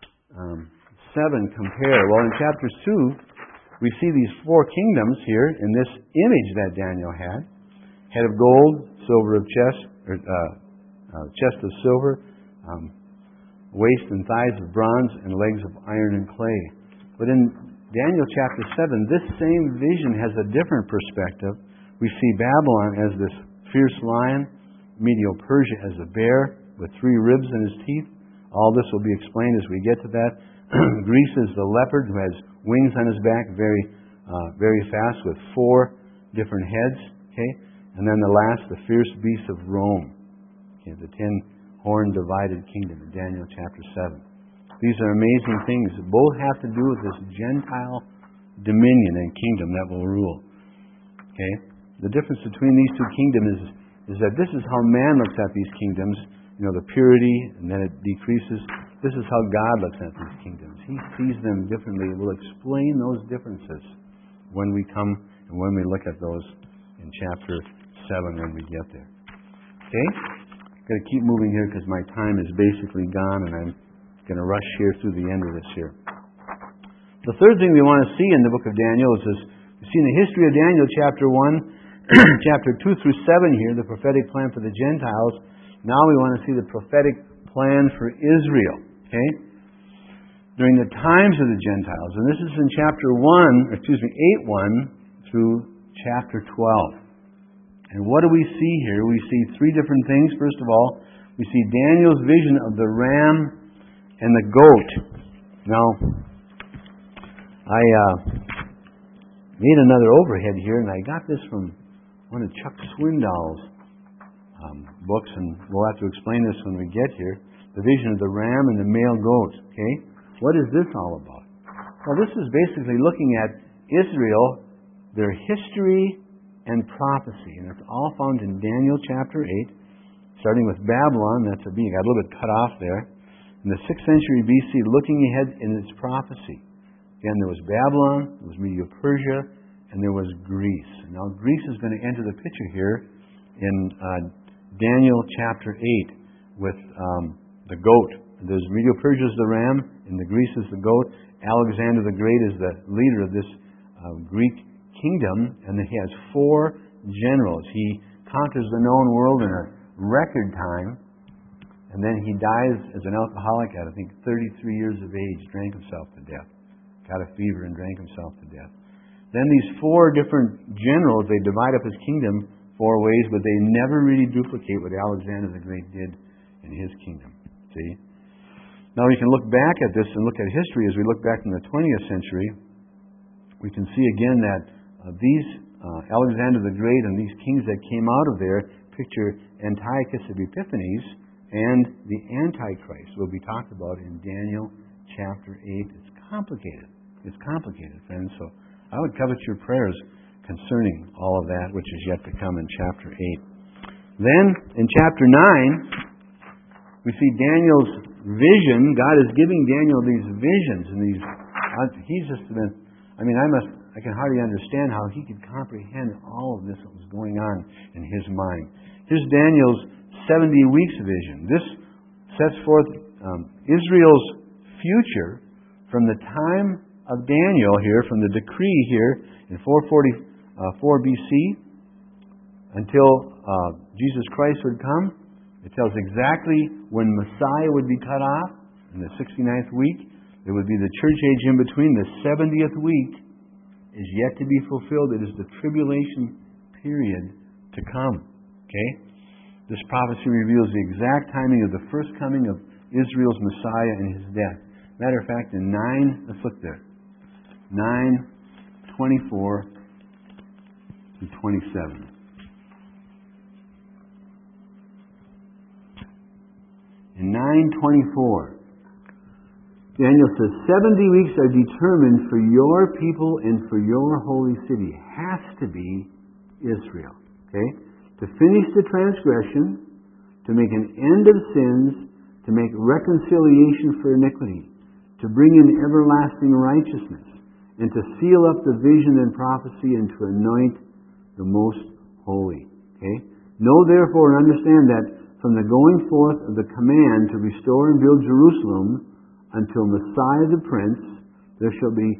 7 compare? Well, in chapter 2, we see these four kingdoms here in this image that Daniel had. Head of gold, silver of chest, chest of silver, waist and thighs of bronze, and legs of iron and clay. But in Daniel chapter 7, this same vision has a different perspective. We see Babylon as this fierce lion, Medo-Persia as a bear with 3 ribs in his teeth. All this will be explained as we get to that. Greece is the leopard who has wings on his back, very fast, with 4 different heads. Okay, and then the last, the fierce beast of Rome. Okay, the 10-horn divided kingdom in Daniel chapter 7. These are amazing things that both have to do with this Gentile dominion and kingdom that will rule. Okay, the difference between these two kingdoms is that this is how man looks at these kingdoms. The purity, and then it decreases. This is how God looks at these kingdoms. He sees them differently. We'll explain those differences when we come and when we look at those in chapter 7 when we get there. Okay? I've got to keep moving here because my time is basically gone, and I'm going to rush here through the end of this here. The third thing we want to see in the book of Daniel is this. We see in the history of Daniel chapter 1, chapter 2 through 7 here, the prophetic plan for the Gentiles. Now we want to see the prophetic plan for Israel. Okay? During the times of the Gentiles. And this is in chapter 8:1 through chapter 12. And what do we see here? We see 3 different things. First of all, we see Daniel's vision of the ram and the goat. Now, I made another overhead here, and I got this from one of Chuck Swindoll's books, and we'll have to explain this when we get here. The vision of the ram and the male goat. Okay? What is this all about? Well, this is basically looking at Israel, their history and prophecy. And it's all found in Daniel chapter 8, starting with Babylon. That's got a little bit cut off there. In the 6th century BC, looking ahead in its prophecy. Again, there was Babylon, there was Medo-Persia, and there was Greece. And now Greece is going to enter the picture here in Daniel chapter 8 with the goat. There's Medo-Persia is the ram, and the Greece is the goat. Alexander the Great is the leader of this Greek kingdom, and he has 4 generals. He conquers the known world in a record time, and then he dies as an alcoholic at, I think, 33 years of age, drank himself to death. Got a fever and drank himself to death. Then these 4 different generals, they divide up his kingdom 4 ways, but they never really duplicate what Alexander the Great did in his kingdom. See? Now we can look back at this and look at history. As we look back in the 20th century, we can see again that these Alexander the Great and these kings that came out of there picture Antiochus of Epiphanes and the Antichrist will be talked about in Daniel chapter 8. It's complicated. It's complicated, friends. So I would covet your prayers concerning all of that which is yet to come in chapter 8. Then, in chapter 9, we see Daniel's vision. God is giving Daniel these visions, and he's just been, I can hardly understand how he could comprehend all of this that was going on in his mind. Here's Daniel's 70 weeks vision. This sets forth Israel's future from the time of Daniel here, from the decree here in 444 BC until Jesus Christ would come. It tells exactly when Messiah would be cut off in the 69th week. There would be the church age in between. The 70th week is yet to be fulfilled. It is the tribulation period to come. Okay? This prophecy reveals the exact timing of the first coming of Israel's Messiah and his death. Matter of fact, in 9, let's look there. 9:24 through to 27. In 9:24, Daniel says, 70 weeks are determined for your people and for your holy city. Has to be Israel. Okay? To finish the transgression, to make an end of sins, to make reconciliation for iniquity, to bring in everlasting righteousness, and to seal up the vision and prophecy, and to anoint the most holy. Okay? Know therefore and understand that from the going forth of the command to restore and build Jerusalem until Messiah the Prince, there shall be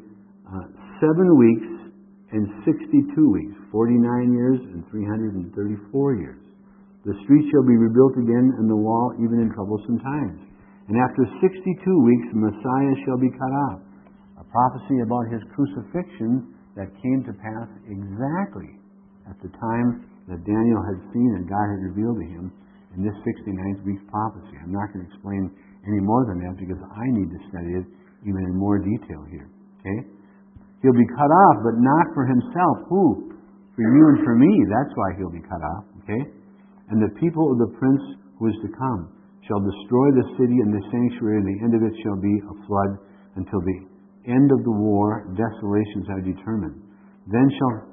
7 weeks and 62 weeks, 49 years and 334 years. The streets shall be rebuilt again, and the wall even in troublesome times. And after 62 weeks, Messiah shall be cut off. A prophecy about his crucifixion that came to pass exactly at the time that Daniel had seen and God had revealed to him in this 69th week prophecy. I'm not going to explain any more than that because I need to study it even in more detail here. Okay? He'll be cut off, but not for himself. Who? For you and for me. That's why he'll be cut off. Okay? And the people of the prince who is to come shall destroy the city and the sanctuary, and the end of it shall be a flood until the end of the war. Desolations are determined. Then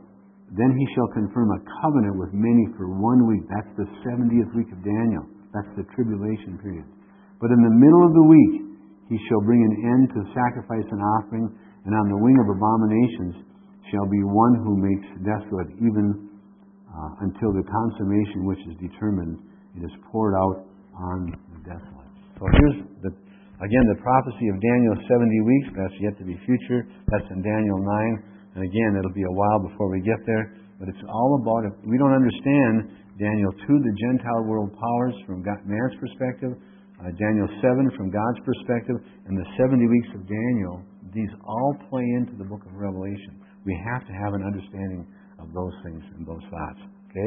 he shall confirm a covenant with many for 1 week. That's the 70th week of Daniel. That's the tribulation period. But in the middle of the week, he shall bring an end to sacrifice and offering, and on the wing of abominations shall be one who makes desolate, even until the consummation which is determined. It is poured out on the desolate. So here's the prophecy of Daniel, 70 weeks. That's yet to be future. That's in Daniel 9. And again, it'll be a while before we get there. But it's all about it. We don't understand Daniel 2, the Gentile world powers from man's perspective. Daniel 7 from God's perspective, and the 70 weeks of Daniel, these all play into the book of Revelation. We have to have an understanding of those things and those thoughts. Okay?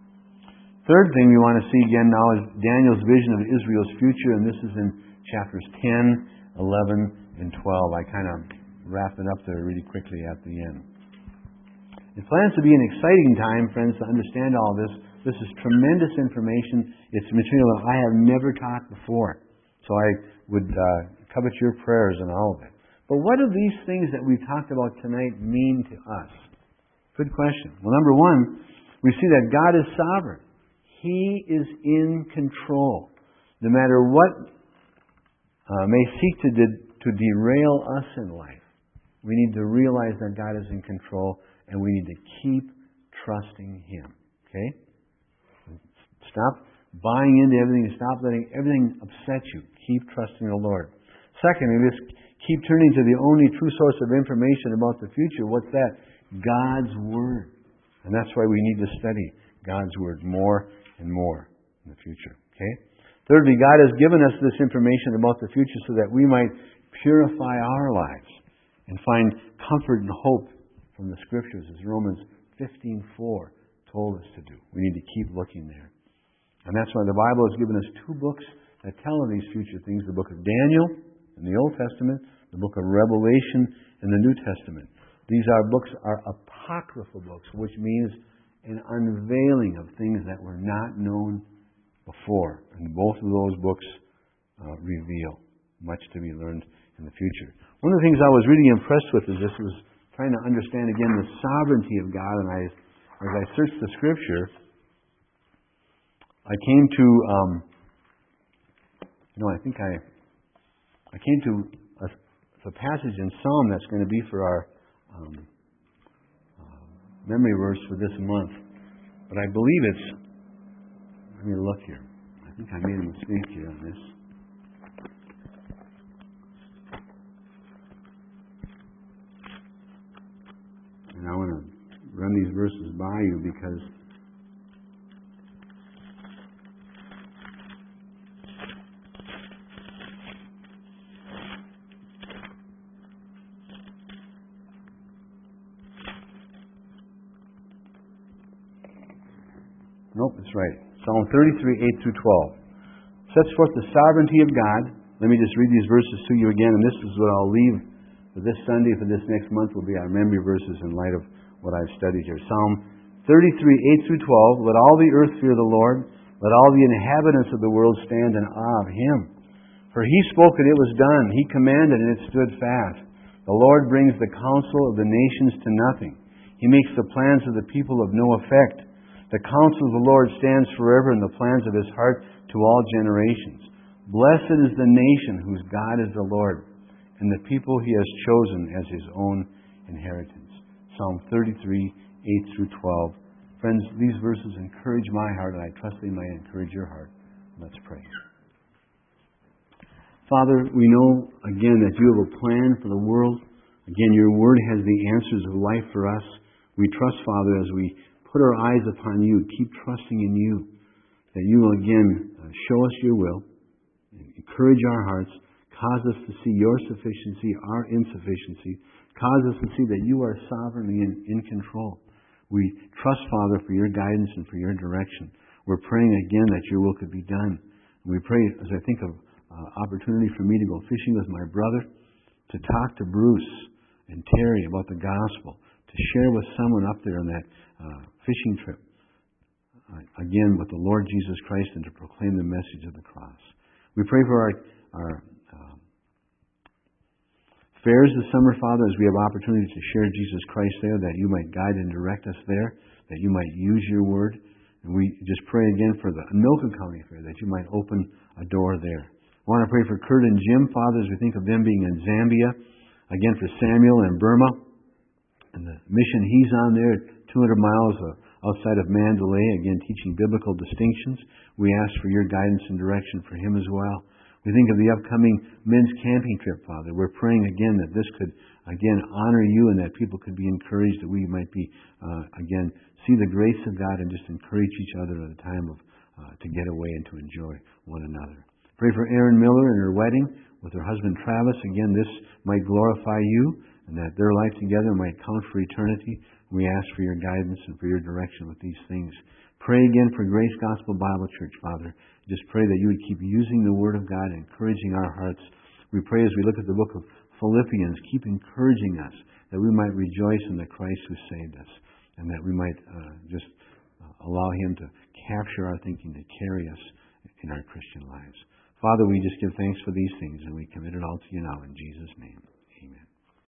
Third thing we want to see again now is Daniel's vision of Israel's future, and this is in chapters 10, 11, and 12. I kind of wrapped it up there really quickly at the end. It plans to be an exciting time, friends, to understand all this. This is tremendous information. It's material that I have never taught before. So I would covet your prayers in all of it. But what do these things that we've talked about tonight mean to us? Good question. Well, number one, we see that God is sovereign. He is in control. No matter what may seek to derail us in life, we need to realize that God is in control, and we need to keep trusting Him. Okay? Stop buying into everything. Stop letting everything upset you. Keep trusting the Lord. Secondly, just keep turning to the only true source of information about the future. What's that? God's Word. And that's why we need to study God's Word more and more in the future. Okay? Thirdly, God has given us this information about the future so that we might purify our lives and find comfort and hope from the Scriptures, as Romans 15:4 told us to do. We need to keep looking there. And that's why the Bible has given us 2 books that tell of these future things. The book of Daniel in the Old Testament, the book of Revelation in the New Testament. These books are apocryphal books, which means an unveiling of things that were not known before. And both of those books reveal much to be learned in the future. One of the things I was really impressed with is this was trying to understand again the sovereignty of God. And as I searched the Scripture, I came to, I came to a passage in Psalm that's going to be for our memory verse for this month. But I believe let me look here. I think I made a mistake here on this. And I want to run these verses by you because nope, it's right. Psalm 33, 8 through 12. Sets forth the sovereignty of God. Let me just read these verses to you again, and this is what I'll leave for this Sunday. For this next month will be our memory verses in light of what I've studied here. Psalm 33, 8 through 12, let all the earth fear the Lord. Let all the inhabitants of the world stand in awe of Him. For He spoke and it was done. He commanded and it stood fast. The Lord brings the counsel of the nations to nothing. He makes the plans of the people of no effect. The counsel of the Lord stands forever, and the plans of His heart to all generations. Blessed is the nation whose God is the Lord, and the people He has chosen as His own inheritance. Psalm 33, 8 through 12. Friends, these verses encourage my heart, and I trust they might encourage your heart. Let's pray. Father, we know again that you have a plan for the world. Again, your word has the answers of life for us. We trust, Father, as we put our eyes upon you, keep trusting in you, that you will again show us your will, encourage our hearts, cause us to see your sufficiency, our insufficiency, cause us to see that you are sovereignly in control. We trust, Father, for your guidance and for your direction. We're praying again that your will could be done. And we pray, as I think of opportunity for me to go fishing with my brother, to talk to Bruce and Terry about the gospel, to share with someone up there on that fishing trip, again with the Lord Jesus Christ, and to proclaim the message of the cross. We pray for our fairs this summer, Father, as we have opportunity to share Jesus Christ there, that you might guide and direct us there, that you might use your word. And we just pray again for the Anoka County Fair, that you might open a door there. I want to pray for Kurt and Jim, Father, as we think of them being in Zambia. Again, for Samuel and Burma, and the mission he's on there, 200 miles outside of Mandalay, again, teaching biblical distinctions. We ask for your guidance and direction for him as well. We think of the upcoming men's camping trip, Father. We're praying again that this could, again, honor you, and that people could be encouraged, that we might be, again, see the grace of God and just encourage each other at a time of to get away and to enjoy one another. Pray for Erin Miller and her wedding with her husband Travis. Again, this might glorify you, and that their life together might count for eternity. We ask for your guidance and for your direction with these things. Pray again for Grace Gospel Bible Church, Father. Just pray that you would keep using the Word of God, encouraging our hearts. We pray as we look at the book of Philippians, keep encouraging us, that we might rejoice in the Christ who saved us, and that we might just allow Him to capture our thinking, to carry us in our Christian lives. Father, we just give thanks for these things, and we commit it all to you now in Jesus' name.